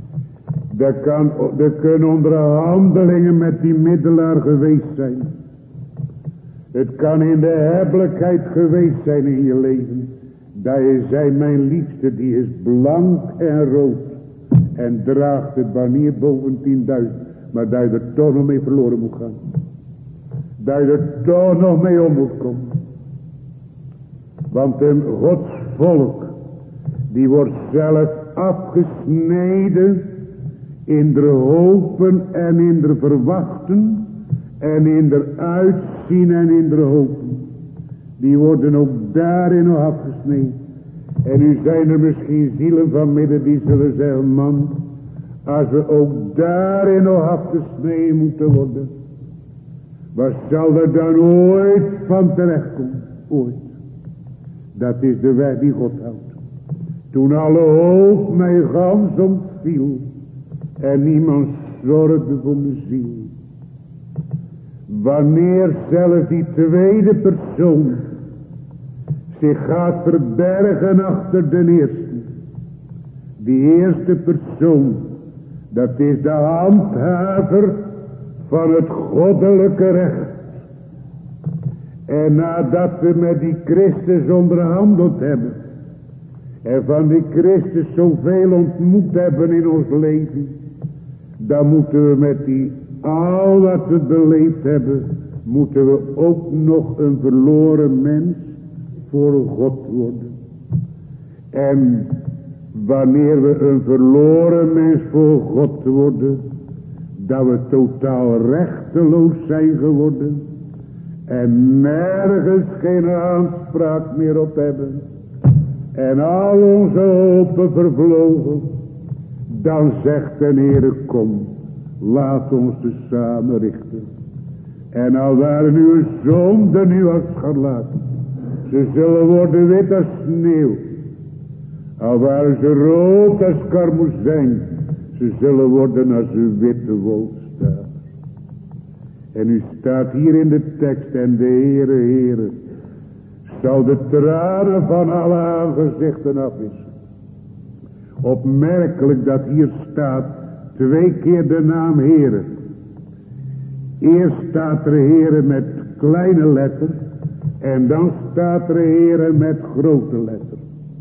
Er kunnen onderhandelingen met die middelaar geweest zijn. Het kan in de hebbelijkheid geweest zijn in je leven. Dat je zei, mijn liefste die is blank en rood. En draagt het banier boven 10.000. Maar dat je er toch nog mee verloren moet gaan. Dat je er toch nog mee om moet komen. Want een Gods volk, die wordt zelf afgesneden in de hopen en in de verwachten en in de uitzien en in de hopen. Die worden ook daarin nog afgesneden. En nu zijn er misschien zielen vanmidden die zullen zeggen, man, als we ook daarin nog afgesneden moeten worden, wat zal er dan ooit van terechtkomen? Ooit. Dat is de weg die God houdt. Toen alle hoop mij gans ontviel en niemand zorgde voor mijn ziel. Wanneer zelfs die tweede persoon zich gaat verbergen achter de eerste. Die eerste persoon, dat is de handhaver van het goddelijke recht. En nadat we met die Christus onderhandeld hebben. En van die Christus zoveel ontmoet hebben in ons leven. Dan moeten we met die al wat we beleefd hebben. Moeten we ook nog een verloren mens voor God worden. En wanneer we een verloren mens voor God worden. Dat we totaal rechteloos zijn geworden. En nergens geen aanspraak meer op hebben. En al onze hopen vervlogen. Dan zegt de Heere, kom, laat ons te samen richten. En al waren uw zonden nu als scharlaken. Ze zullen worden wit als sneeuw. Al waren ze rood als karmozijn. Ze zullen worden als een witte wolstaart. En u staat hier in de tekst. En de Heere zal de tranen van alle aangezichten afwissen. Opmerkelijk dat hier staat 2 keer de naam Heere. Eerst staat er Heere met kleine letter. En dan staat er Heere met grote letter.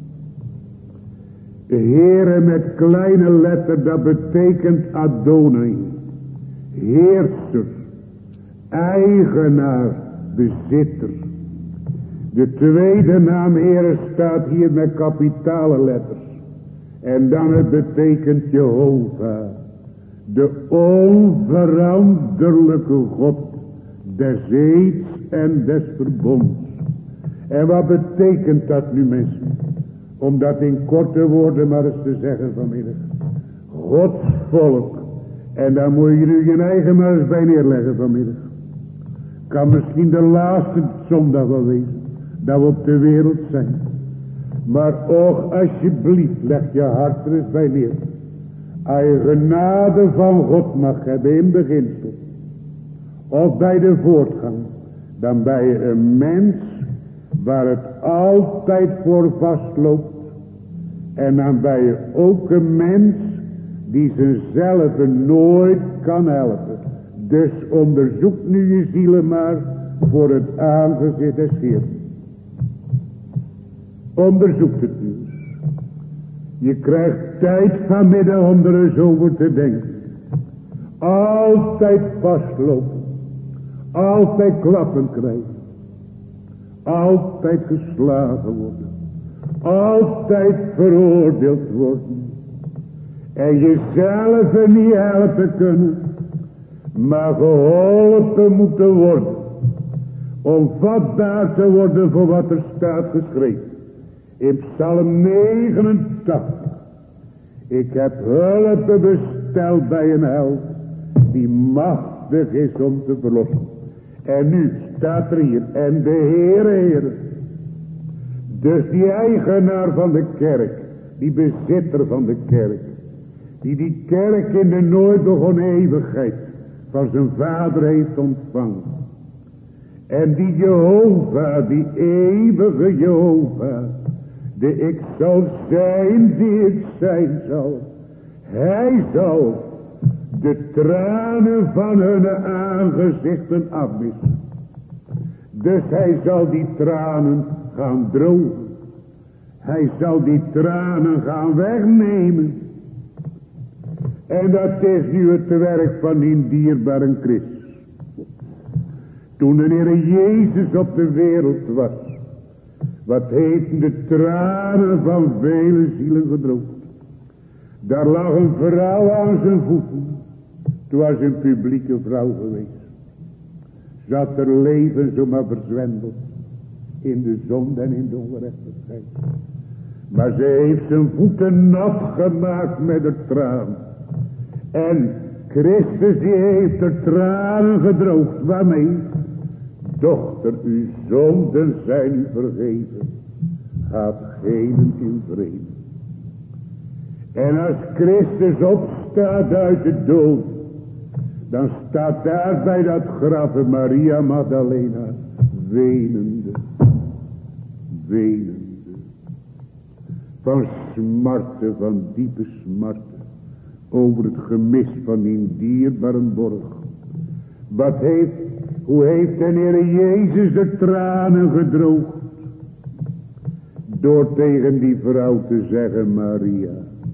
De Heere met kleine letter, dat betekent Adonai. Heerser, eigenaar, bezitter. De tweede naam Heere staat hier met kapitale letters. En dan het betekent Jehovah. De onveranderlijke God des eeds en des verbonds. En wat betekent dat nu, mensen? Om dat in korte woorden maar eens te zeggen vanmiddag. Gods volk. En daar moet je nu je eigen maar eens bij neerleggen vanmiddag. Kan misschien de laatste zondag wel wezen. Dat we op de wereld zijn. Maar och, alsjeblieft, leg je hart er eens bij neer. Als je genade van God mag hebben in beginsel. Of bij de voortgang. Dan ben je een mens waar het altijd voor vastloopt. En dan ben je ook een mens die zichzelf nooit kan helpen. Dus onderzoek nu je zielen maar voor het aangezicht des Heeren. Onderzoek het nu eens. Je krijgt tijd vanmiddag om er eens over te denken. Altijd vastlopen. Altijd klappen krijgen. Altijd geslagen worden. Altijd veroordeeld worden. En jezelf niet helpen kunnen. Maar geholpen moeten worden. Om vatbaar te worden voor wat er staat geschreven. In Psalm 89. Ik heb hulp besteld bij een held. Die machtig is om te verlossen. En nu staat er hier. En de Heere. Dus die eigenaar van de kerk. Die bezitter van de kerk. Die kerk in de nooit begonnen eeuwigheid. Van zijn vader heeft ontvangen. En die Jehovah. Die eeuwige Jehovah. De ik zal zijn die ik zijn zal. Hij zal de tranen van hun aangezichten afwissen. Dus hij zal die tranen gaan drogen. Hij zal die tranen gaan wegnemen. En dat is nu het werk van die dierbare Christus. Toen de Heer Jezus op de wereld was. Wat heeft de tranen van vele zielen gedroogd. Daar lag een vrouw aan zijn voeten. Toen was een publieke vrouw geweest. Ze had haar leven zomaar verzwendeld. In de zonde en in de ongerechtigheid. Maar ze heeft zijn voeten nat gemaakt met de traan. En Christus die heeft de tranen gedroogd. Waarmee? Dochter, uw zonden zijn u vergeven. Gaat geen in vrede. En als Christus opstaat uit de dood. Dan staat daar bij dat graf Maria Magdalena. Wenende. Wenende. Van smarten, van diepe smarten. Over het gemis van die dierbare borg. Hoe heeft de Heer Jezus de tranen gedroogd? Door tegen die vrouw te zeggen, Maria.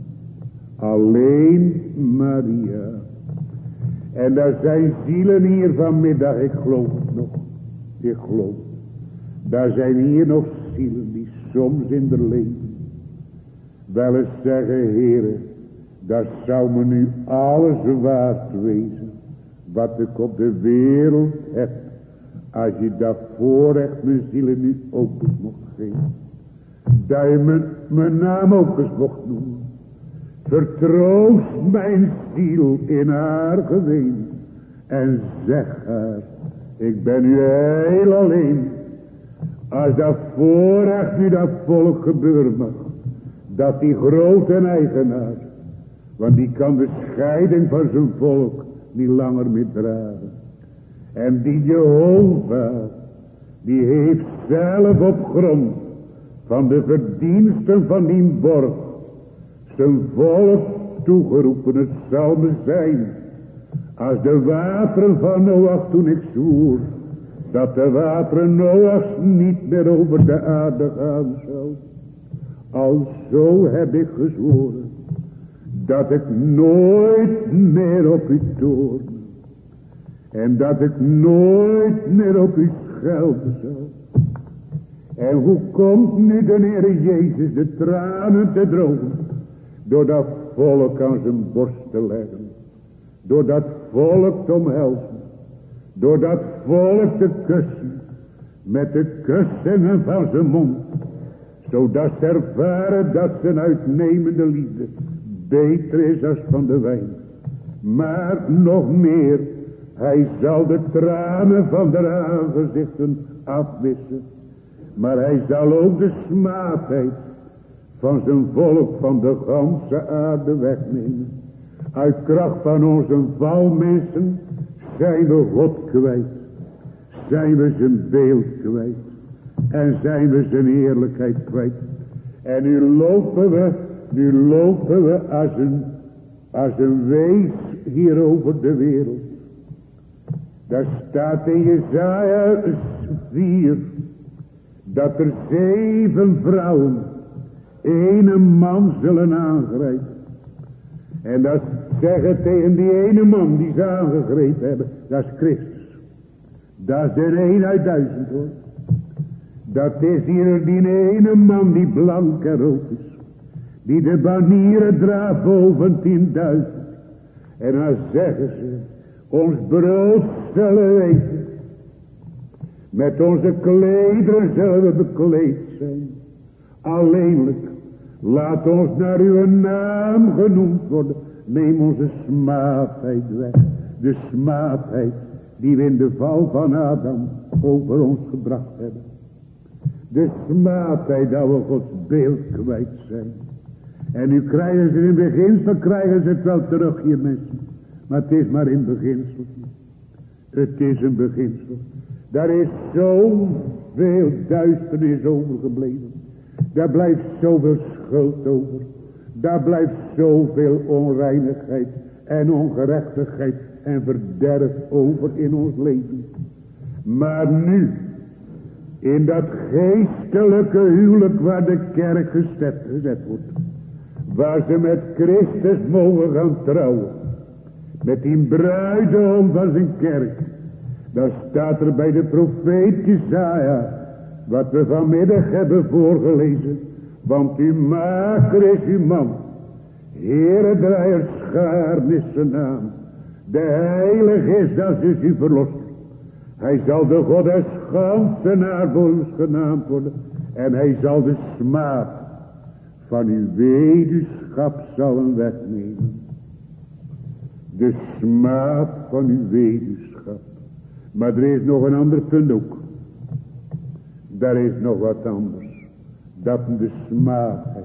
Alleen Maria. En daar zijn zielen hier vanmiddag, ik geloof het nog. Ik geloof. Daar zijn hier nog zielen die soms in de leven wel eens zeggen, Heere, dat zou me nu alles waard wezen. Wat ik op de wereld heb. Als je dat voorrecht mijn zielen nu ook eens mocht geven. Dat je mijn naam ook eens mocht noemen. Vertroost mijn ziel in haar geween. En zeg haar. Ik ben nu heel alleen. Als dat voorrecht nu dat volk gebeuren mag. Dat die grote eigenaar. Want die kan de scheiding van zijn volk niet langer meer dragen. En die Jehovah. Die heeft zelf op grond van de verdiensten van die borg. Zijn volk toegeroepen. Het zal me zijn. Als de wateren van Noach toen ik zwoer. Dat de wateren Noachs niet meer over de aarde gaan zou. Alzo heb ik gezworen. Dat ik nooit meer op u toorn. En dat ik nooit meer op u schelden zal. En hoe komt nu de Heer Jezus de tranen te drogen? Door dat volk aan zijn borst te leggen. Door dat volk te omhelzen. Door dat volk te kussen. Met de kussingen van zijn mond. Zodat ze ervaren dat zijn uitnemende liefde beter is als van de wijn. Maar nog meer. Hij zal de tranen van de aangezichten afwissen. Maar hij zal ook de smaadheid van zijn volk van de ganse aarde wegnemen. Uit kracht van onze valmensen zijn we God kwijt. Zijn we zijn beeld kwijt. En zijn we zijn heerlijkheid kwijt. En nu lopen we als een wees hier over de wereld. Daar staat in Jesaja 4. Dat er 7 vrouwen 1 man zullen aangrijpen. En dat zeggen tegen die ene man die ze aangegrepen hebben. Dat is Christus. Dat is de 1 uit 1000 hoor. Dat is hier die ene man die blank en rood is. Die de banieren draagt boven 10.000. En dan zeggen ze. Ons brood zullen we eten. Met onze klederen zullen we bekleed zijn. Alleenlijk. Laat ons naar uw naam genoemd worden. Neem onze smaadheid weg. De smaadheid die we in de val van Adam over ons gebracht hebben. De smaadheid dat we Gods beeld kwijt zijn. En nu krijgen ze in beginsel krijgen ze het wel terug hier mensen. Maar het is maar in beginsel. Het is een beginsel. Daar is zoveel duisternis overgebleven. Daar blijft zoveel schuld over. Daar blijft zoveel onreinigheid en ongerechtigheid en verderf over in ons leven. Maar nu, in dat geestelijke huwelijk waar de kerk gezet wordt. Waar ze met Christus mogen gaan trouwen. Met die bruidegom van zijn kerk. Dan staat er bij de profeet Jesaja. Wat we vanmiddag hebben voorgelezen. Want uw maker is uw man. Heere der schaar is zijn naam. De heilige is, dat is uw verlosser. Hij zal de God des gansenaar voor ons genaamd worden. En hij zal de smaad van uw weduwschap zullen wegnemen. De smaad van uw weduwschap. Maar er is nog een ander punt ook. Daar is nog wat anders. Dat de smaadheid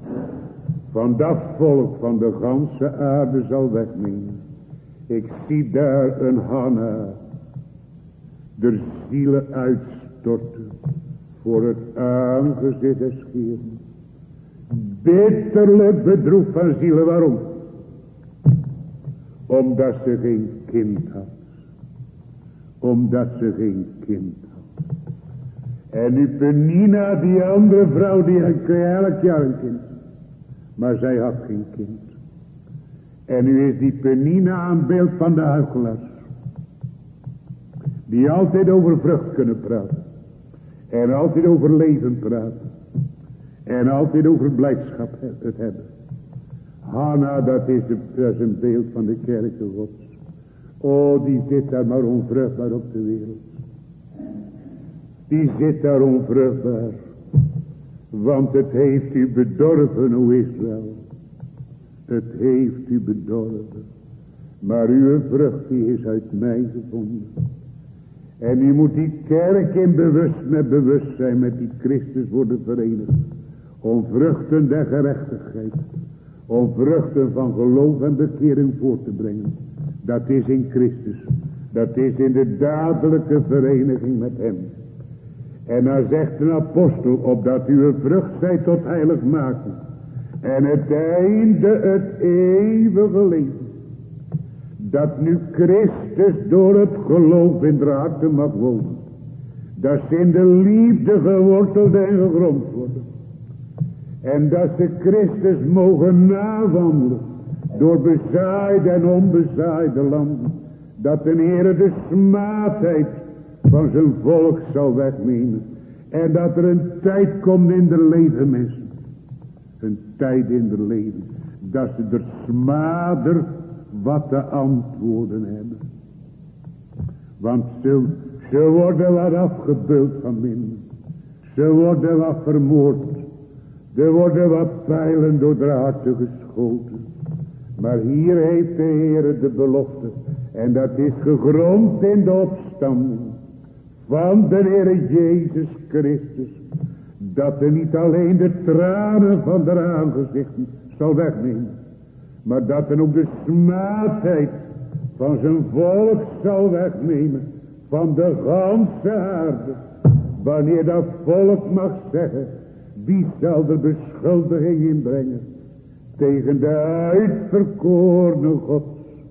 van dat volk van de ganse aarde zal wegnemen. Ik zie daar een Hanna. De zielen uitstorten. Voor het aangezicht des Heeren. Bitterlijk bedroefd van zielen. Waarom? Omdat ze geen kind had. Omdat ze geen kind had. En nu Penina, die andere vrouw, die had elk jaar een kind. Maar zij had geen kind. En nu is die Penina een beeld van de huichelaars. Die altijd over vrucht kunnen praten. En altijd over leven praten. En altijd over blijdschap het hebben. Hanna, dat is een beeld van de kerken Gods. Oh, die zit daar maar onvruchtbaar op de wereld. Die zit daar onvruchtbaar. Want het heeft u bedorven, o Israël. Het heeft u bedorven. Maar uw vrucht die is uit mij gevonden. En nu moet die kerk in bewustzijn met die Christus worden verenigd. Om vruchten der gerechtigheid. Om vruchten van geloof en bekering voort te brengen. Dat is in Christus. Dat is in de dadelijke vereniging met hem. En dan zegt een apostel, opdat u een vrucht zijt tot heilig maken. En het einde het eeuwige leven. Dat nu Christus door het geloof in de harten mag wonen. Dat ze in de liefde geworteld en gegrond worden. En dat ze Christus mogen nawandelen. Door bezaaide en onbezaaide landen. Dat de Heer de smaadheid van zijn volk zal wegnemen. En dat er een tijd komt in de leven, mensen. Een tijd in de leven. Dat ze er smader wat te antwoorden hebben. Want ze worden wat afgebeuld van binnen. Ze worden wat vermoord. Er worden wat pijlen door de harten geschoten. Maar hier heeft de Heer de belofte. En dat is gegrond in de opstanding van de Heer Jezus Christus. Dat er niet alleen de tranen van de aangezichten zal wegnemen. Maar dat er ook de smaadheid van zijn volk zal wegnemen. Van de ganse aarde. Wanneer dat volk mag zeggen. Wie zal er beschuldiging inbrengen. Tegen de uitverkorene God.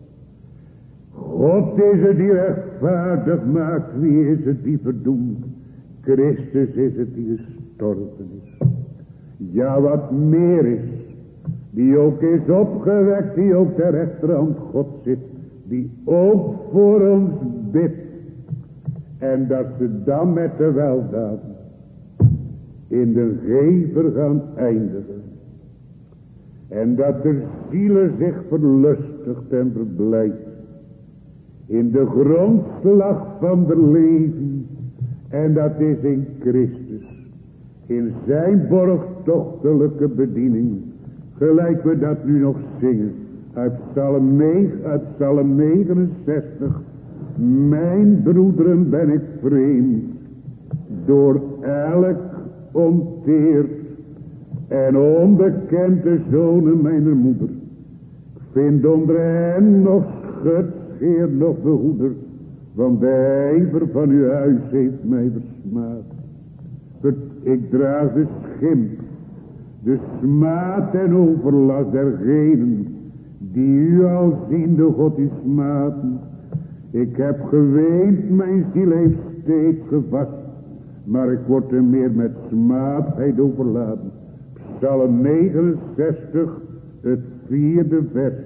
God is het die rechtvaardig maakt. Wie is het die verdoemt? Christus is het die gestorven is. Ja, wat meer is. Die ook is opgewekt. Die ook ter rechterhand God zit. Die ook voor ons bidt. En dat ze dan met de weldaden in de gever gaan eindigen. En dat de zielen zich verlustigt en verblijdt. In de grondslag van de leven. En dat is in Christus. In zijn borgtochtelijke bediening. Gelijk we dat nu nog zingen. Uit Psalm 69. Mijn broederen ben ik vreemd. Door elk onteerd. En onbekende zonen mijner moeder. Ik vind onder hen nog schut. Heer nog behoeder, want de ijver van uw huis heeft mij versmaad. Ik draag de schimp, de smaad en overlast dergenen, die u al ziende God is smaden. Ik heb geweend, mijn ziel heeft steeds gevast, maar ik word er meer met smaadheid overladen. Psalm 69, het 4e vers.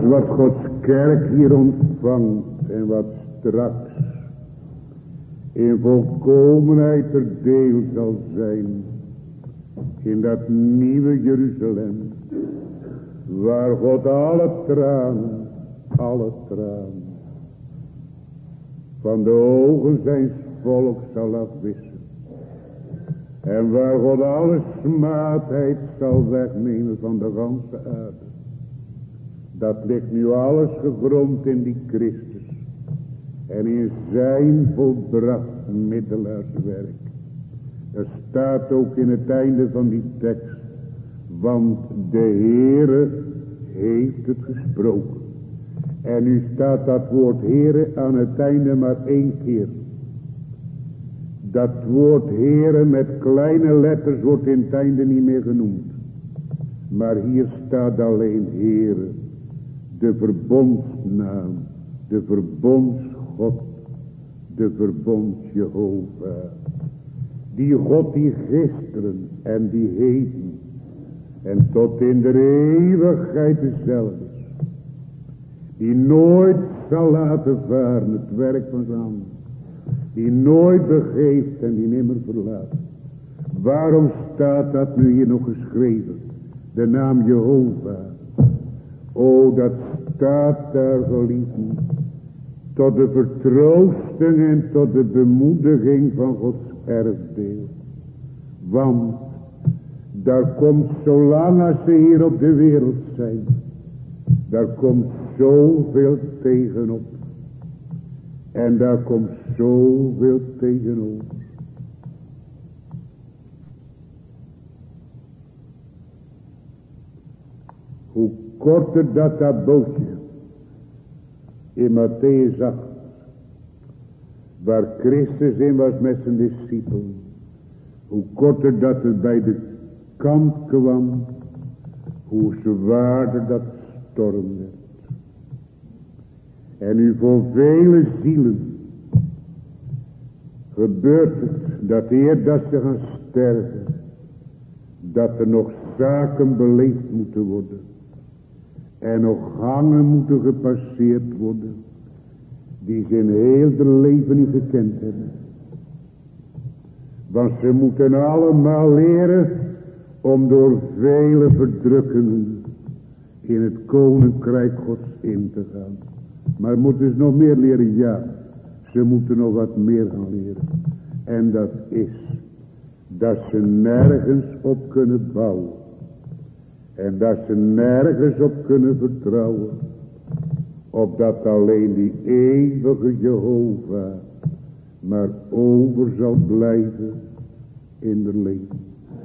wat Gods kerk hier ontvangt en wat straks in volkomenheid verdeeld zal zijn in dat nieuwe Jeruzalem, waar God alle tranen van de ogen zijn volk zal afwissen. En waar God alle smaadheid zal wegnemen van de ganse aarde. Dat ligt nu alles gegrond in die Christus. En in zijn volbracht middelaarswerk. Er staat ook in het einde van die tekst. Want de Heere heeft het gesproken. En nu staat dat woord Heere aan het einde maar 1 keer. Dat woord Heere met kleine letters wordt in het einde niet meer genoemd. Maar hier staat alleen Heere. De verbondsnaam. De verbondsgod. De verbonds Jehovah. Die God die gisteren en die heden. En tot in de eeuwigheid dezelfde is. Die nooit zal laten varen het werk van zijn handen. Die nooit begeeft en die nimmer verlaat. Waarom staat dat nu hier nog geschreven? De naam Jehovah. O, dat staat daar geliefden. Tot de vertroosting en tot de bemoediging van Gods erfdeel. Want daar komt zolang als ze hier op de wereld zijn. Daar komt zoveel tegenop. En daar komt zoveel tegenover. Hoe korter dat bootje in Matthäus 8, waar Christus in was met zijn discipelen, hoe korter dat het bij de kant kwam, hoe zwaarder dat storm werd. En nu voor vele zielen gebeurt het dat eer dat ze gaan sterven, dat er nog zaken beleefd moeten worden. En nog gangen moeten gepasseerd worden, die ze in heel hun leven niet gekend hebben. Want ze moeten allemaal leren om door vele verdrukkingen in het koninkrijk Gods in te gaan. Maar moeten ze nog meer leren? Ja, ze moeten nog wat meer gaan leren. En dat is dat ze nergens op kunnen bouwen. En dat ze nergens op kunnen vertrouwen. Opdat alleen die eeuwige Jehovah maar over zal blijven in de leven.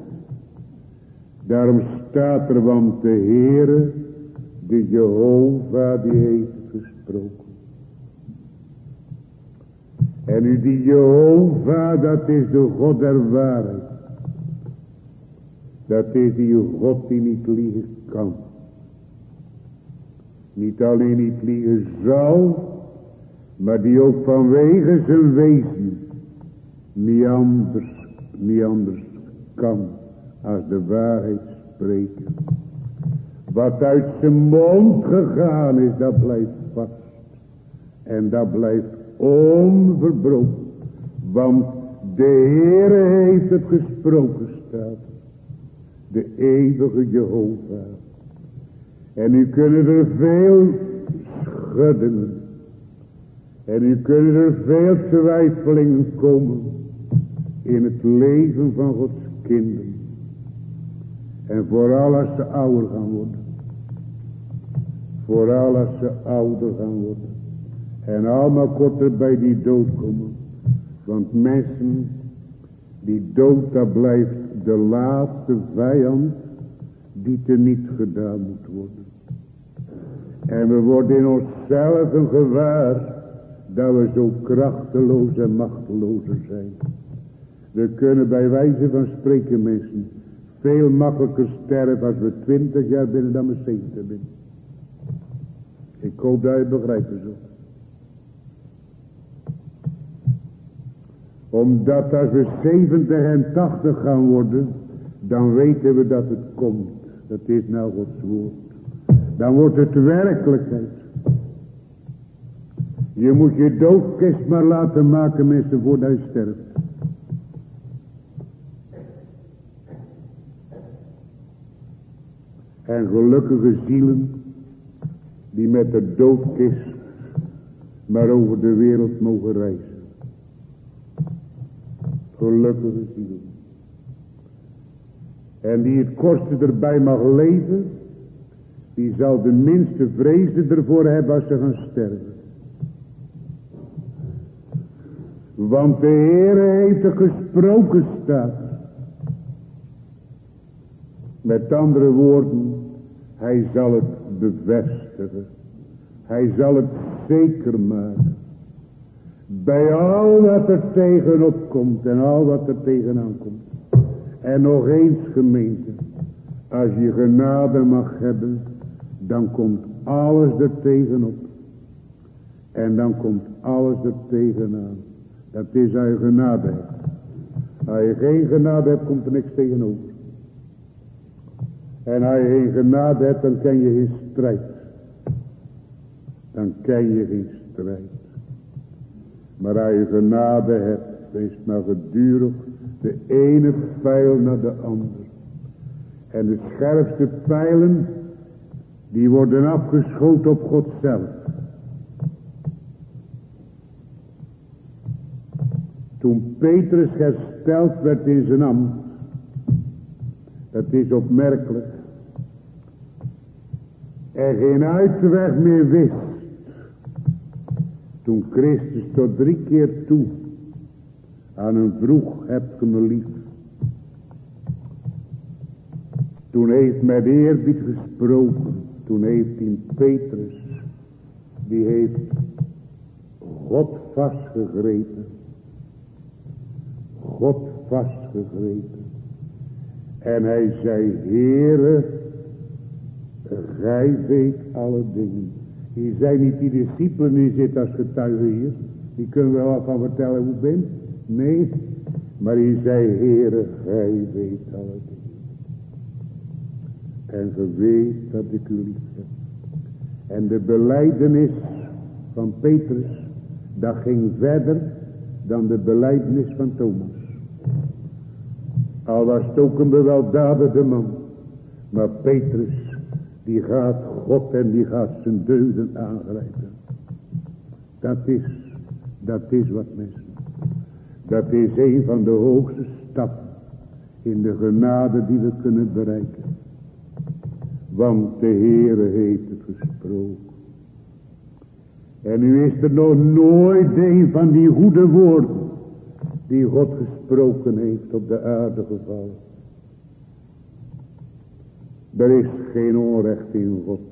Daarom staat er, want de Heere, de Jehovah, die heeft gesproken. En nu die Jehovah, dat is de God der waarheid. Dat is die God die niet liegen kan. Niet alleen niet liegen zal, maar die ook vanwege zijn wezen niet anders kan als de waarheid spreken. Wat uit zijn mond gegaan is, dat blijft vast. En dat blijft onverbroken. Want de Heere heeft het gesproken, staat. De eeuwige Jehovah. En u kunnen er veel schuddingen. En u kunnen er veel twijfelingen komen. In het leven van Gods kinderen. En vooral als ze ouder gaan worden. Vooral als ze ouder gaan worden. En allemaal korter bij die dood komen. Want mensen, die dood, dat blijft de laatste vijand die teniet gedaan moet worden. En we worden in onszelf een gewaar dat we zo krachteloos en machtelozer zijn. We kunnen bij wijze van spreken, mensen, veel makkelijker sterven als we 20 jaar binnen dan we 70 binnen. Ik hoop dat je het begrijpt zo. Omdat als we 70 en 80 gaan worden, dan weten we dat het komt. Dat is nou Gods woord. Dan wordt het werkelijkheid. Je moet je doodkist maar laten maken, mensen, voordat je sterft. En gelukkige zielen die met de doodkist maar over de wereld mogen reizen. Gelukkige zielen. En die het kortste erbij mag leven, die zal de minste vrezen ervoor hebben als ze gaan sterven. Want de Heere heeft er gesproken staat. Met andere woorden, hij zal het bevestigen. Hij zal het zeker maken. Bij al wat er tegenop komt en al wat er tegenaan komt. En nog eens, gemeente, als je genade mag hebben, dan komt alles er tegenop. En dan komt alles er tegenaan. Dat is als je genade hebt. Als je geen genade hebt, komt er niks tegenover. En als je geen genade hebt, dan ken je geen strijd. Dan ken je geen strijd. Maar als je genade hebt, dan is het maar gedurig de ene pijl naar de andere. En de scherpste pijlen, die worden afgeschoten op God zelf. Toen Petrus hersteld werd in zijn ambt, dat is opmerkelijk, en geen uitweg meer wist, toen Christus tot 3 keer toe aan hem vroeg, hebt ge me lief. Toen heeft met eerbied gesproken, toen heeft in Petrus, die heeft God vastgegrepen. God vastgegrepen. En hij zei, Heere, gij weet alle dingen. Je zei niet die discipelen die zitten als getuigen hier. Die kunnen wel wat van vertellen hoe ik ben. Nee, maar hij zei, Heere, gij weet alle dingen. En ge weet dat ik u lief heb. En de belijdenis van Petrus, dat ging verder dan de belijdenis van Thomas. Al was het ook een beweldadige man. Maar Petrus, die gaat God en die gaat zijn deugden aangrijpen. Dat is wat mensen. Dat is een van de hoogste stappen in de genade die we kunnen bereiken. Want de Heere heeft het gesproken. En nu is er nog nooit een van die goede woorden die God gesproken heeft op de aarde gevallen. Er is geen onrecht in God.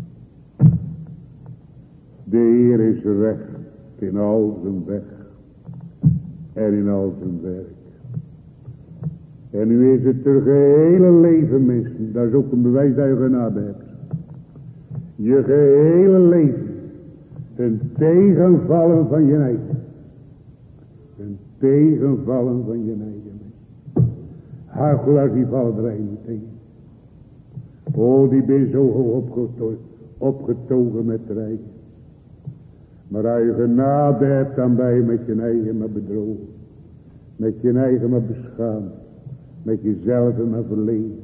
De Heer is recht in al zijn weg en in al zijn werk. En nu is het er gehele leven, mensen. Dat is ook een bewijs dat je genade hebt. Je gehele leven. Een tegenvallen van je eigen. Een tegenvallen van je eigen. Hagelaars die vallen er eigenlijk tegen. Oh, die ben zo hoog opgetogen met de eigen. Maar als je genade hebt, dan ben je met je eigen maar bedrogen. Met je eigen maar beschaamd. Met jezelf maar verlegen.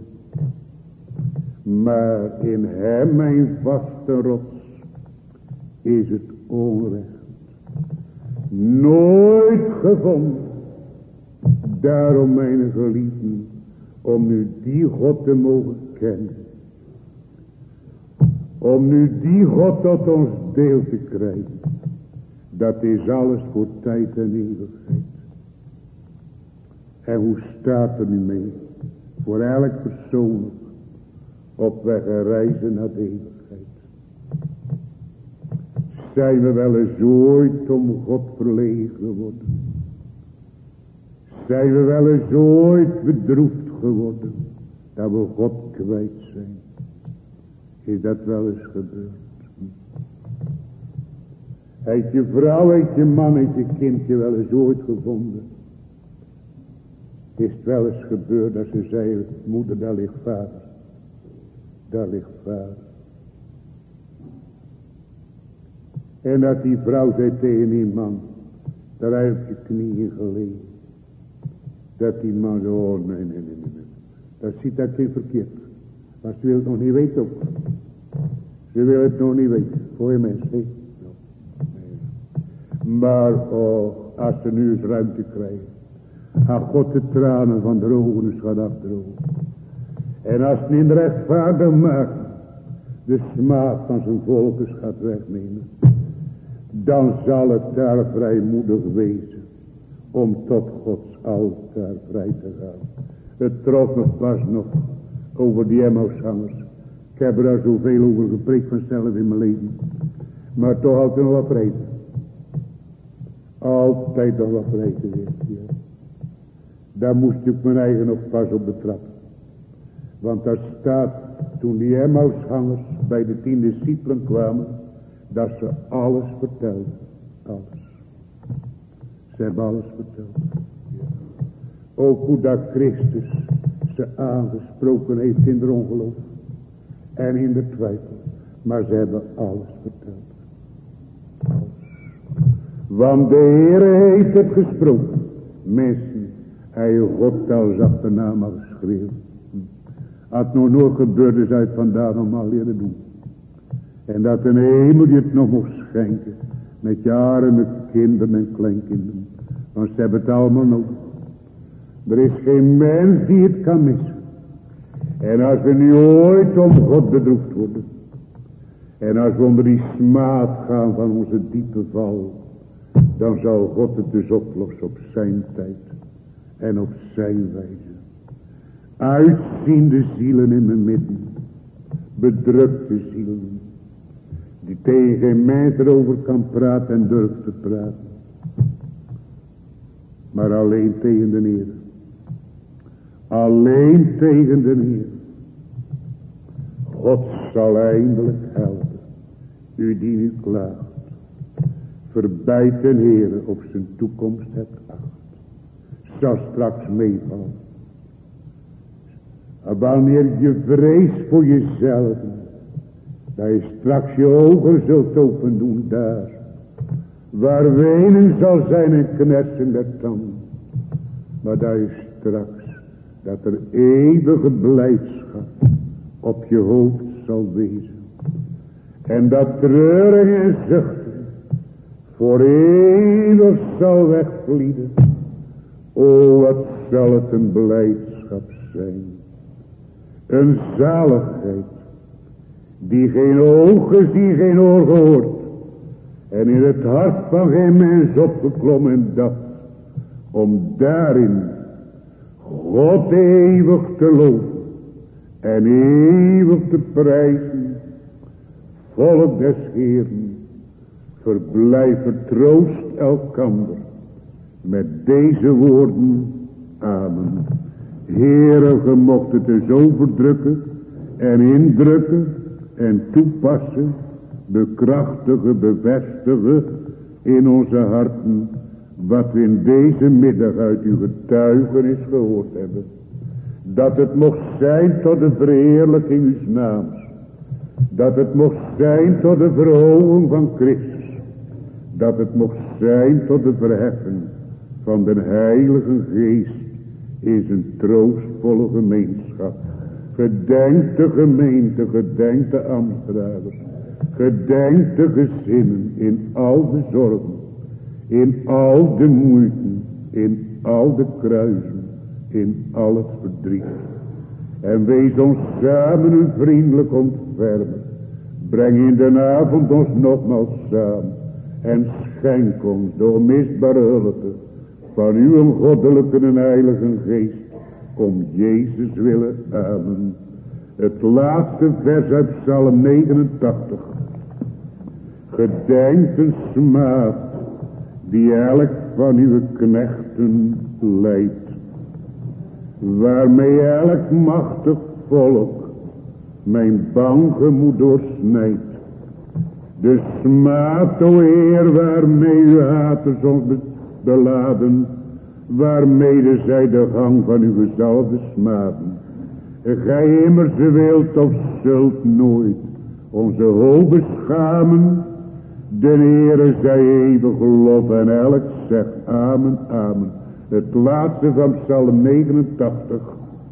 Maar in hem, mijn vaste rots, is het onrecht nooit gevonden. Daarom, mijn geliefden, om nu die God te mogen kennen. Om nu die God tot ons deel te krijgen. Dat is alles voor tijd en eeuwigheid. En hoe staat er nu mee? Voor elk persoon op weg en reizen naar de eeuwigheid. Zijn we wel eens ooit om God verlegen geworden? Zijn we wel eens ooit bedroefd geworden dat we God kwijt zijn? Is dat wel eens gebeurd? Heeft je vrouw, heeft je man, heeft je kindje wel eens ooit gevonden? Is het wel eens gebeurd dat ze zei, moeder, daar ligt vader. Daar ligt vader. En dat die vrouw zei tegen die man, daar hij op je knieën gelegen. Dat die man zo, oh nee. Dat ziet dat geen verkeerd. Maar ze wil het nog niet weten ook. Ze wil het nog niet weten. Voor je mensen. Nee. Maar als ze nu eens ruimte krijgen. Gaat God de tranen van de ogen eens gaat afdrogen. En als het in de rechtvaardig maakt. De smaad van zijn volk eens gaat wegnemen. Dan zal het daar vrijmoedig wezen. Om tot Gods altaar vrij te gaan. Het trof me pas nog over die Emmausgangers. Ik heb er daar zoveel over gepreekt vanzelf in mijn leven. Maar toch altijd nog wat vrede. Altijd nog wat vrede weer. Ja. Daar moest ik mijn eigen nog pas op betrappen. Want daar staat, toen die Emmausgangers bij de 10 discipelen kwamen, dat ze alles vertelden. Alles. Ze hebben alles verteld. Ja. Ook hoe dat Christus ze aangesproken heeft in de ongeloof. En in de twijfel. Maar ze hebben alles verteld. Alles. Want de Heere heeft het gesproken. Mensen, hij God als achternaam had geschreven. Had nog nooit gebeurd is uit vandaan om al leren doen. En dat een hemel je het nog mocht schenken. Met je arme kinderen en kleinkinderen. Want ze hebben het allemaal nodig. Er is geen mens die het kan missen. En als we nu ooit om God bedroefd worden. En als we onder die smaad gaan van onze diepe val. Dan zal God het dus oplossen op zijn tijd. En op zijn wijze. Uitziende zielen in mijn midden. Bedrukte zielen. Die tegen geen mens erover kan praten en durft te praten. Maar alleen tegen de Heer. Alleen tegen de Heer. God zal eindelijk helpen. U die nu klaagt. Verbijt den Heer op zijn toekomst hebt acht. Zal straks meevallen. Wanneer je vreest voor jezelf. Dat je straks je ogen zult open doen daar. Waar wenen zal zijn en knersen der tanden. Maar dat je straks. Dat er eeuwige blijdschap op je hoofd zal wezen. En dat treuren en zuchten voor eeuwig zal wegvlieden. O, wat zal het een blijdschap zijn. Een zaligheid. Die geen ogen, die geen oor gehoord. En in het hart van geen mens opgeklommen en dat. Om daarin God eeuwig te loven. En eeuwig te prijzen. Volk des Heeren. Verblijf vertroost elkander. Met deze woorden. Amen. Heere, ge mocht het dus overdrukken. En indrukken. En toepassen. Bekrachtigen, bevestigen. In onze harten. Wat we in deze middag uit uw getuigenis gehoord hebben. Dat het mocht zijn tot de verheerlijking uws naams. Dat het mocht zijn tot de verhoging van Christus. Dat het mocht zijn tot de verheffen van de Heilige Geest in zijn troostvolle gemeenschap. Gedenk de gemeente, gedenk de ambtsdragers. Gedenk de gezinnen in al de zorgen. In al de moeite, in al de kruisen, in al het verdriet. En wees ons samen een vriendelijk ontfermen. Breng in de avond ons nogmaals samen. En schenk ons de onmisbare hulp van uw goddelijke en heilige geest. Om Jezus willen. Amen. Het laatste vers uit Psalm 89. Gedenk een smaad die elk van uw knechten leidt. Waarmee elk machtig volk mijn bang gemoed doorsnijdt. De smaad, o Heer, waarmee uw haters ons beladen. Waarmede zij de gang van uw gezalfde smaden. Gij immers wilt of zult nooit onze hoop beschamen. De Heere zij eeuwig lof en elk zegt amen, amen. Het laatste van Psalm 89.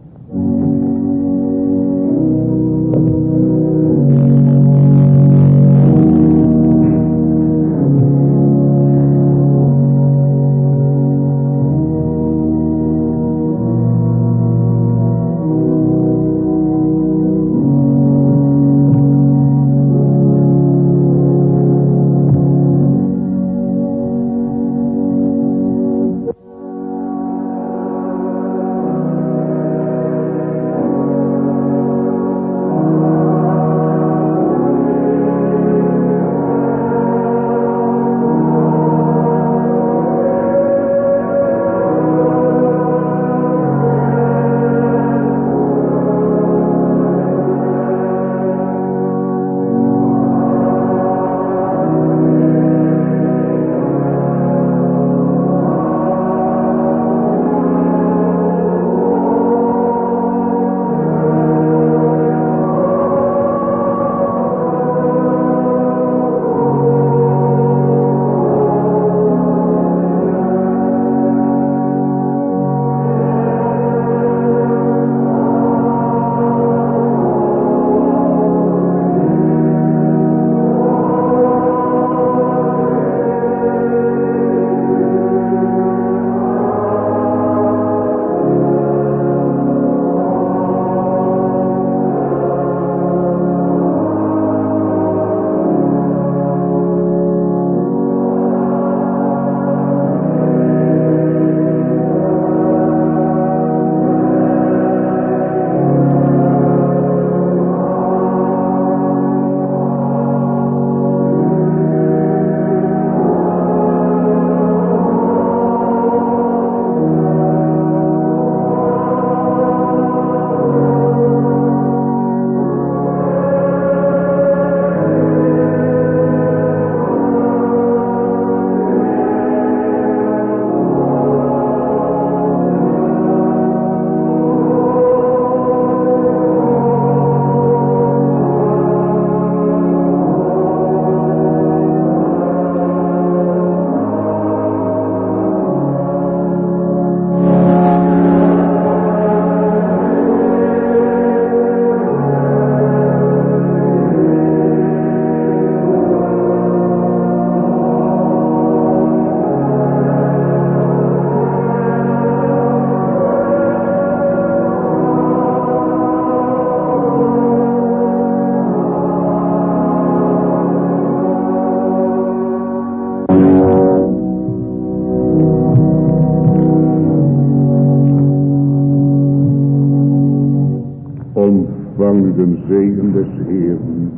Den zegen des Heeren.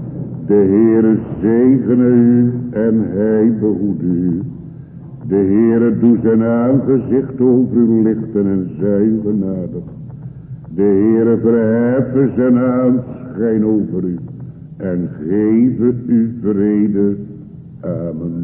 De Heere zegene u en hij behoede u. De Heere doet zijn aangezicht over u lichten en zij genadig. De Heere verheffen zijn aanschijn over u en geven u vrede. Amen.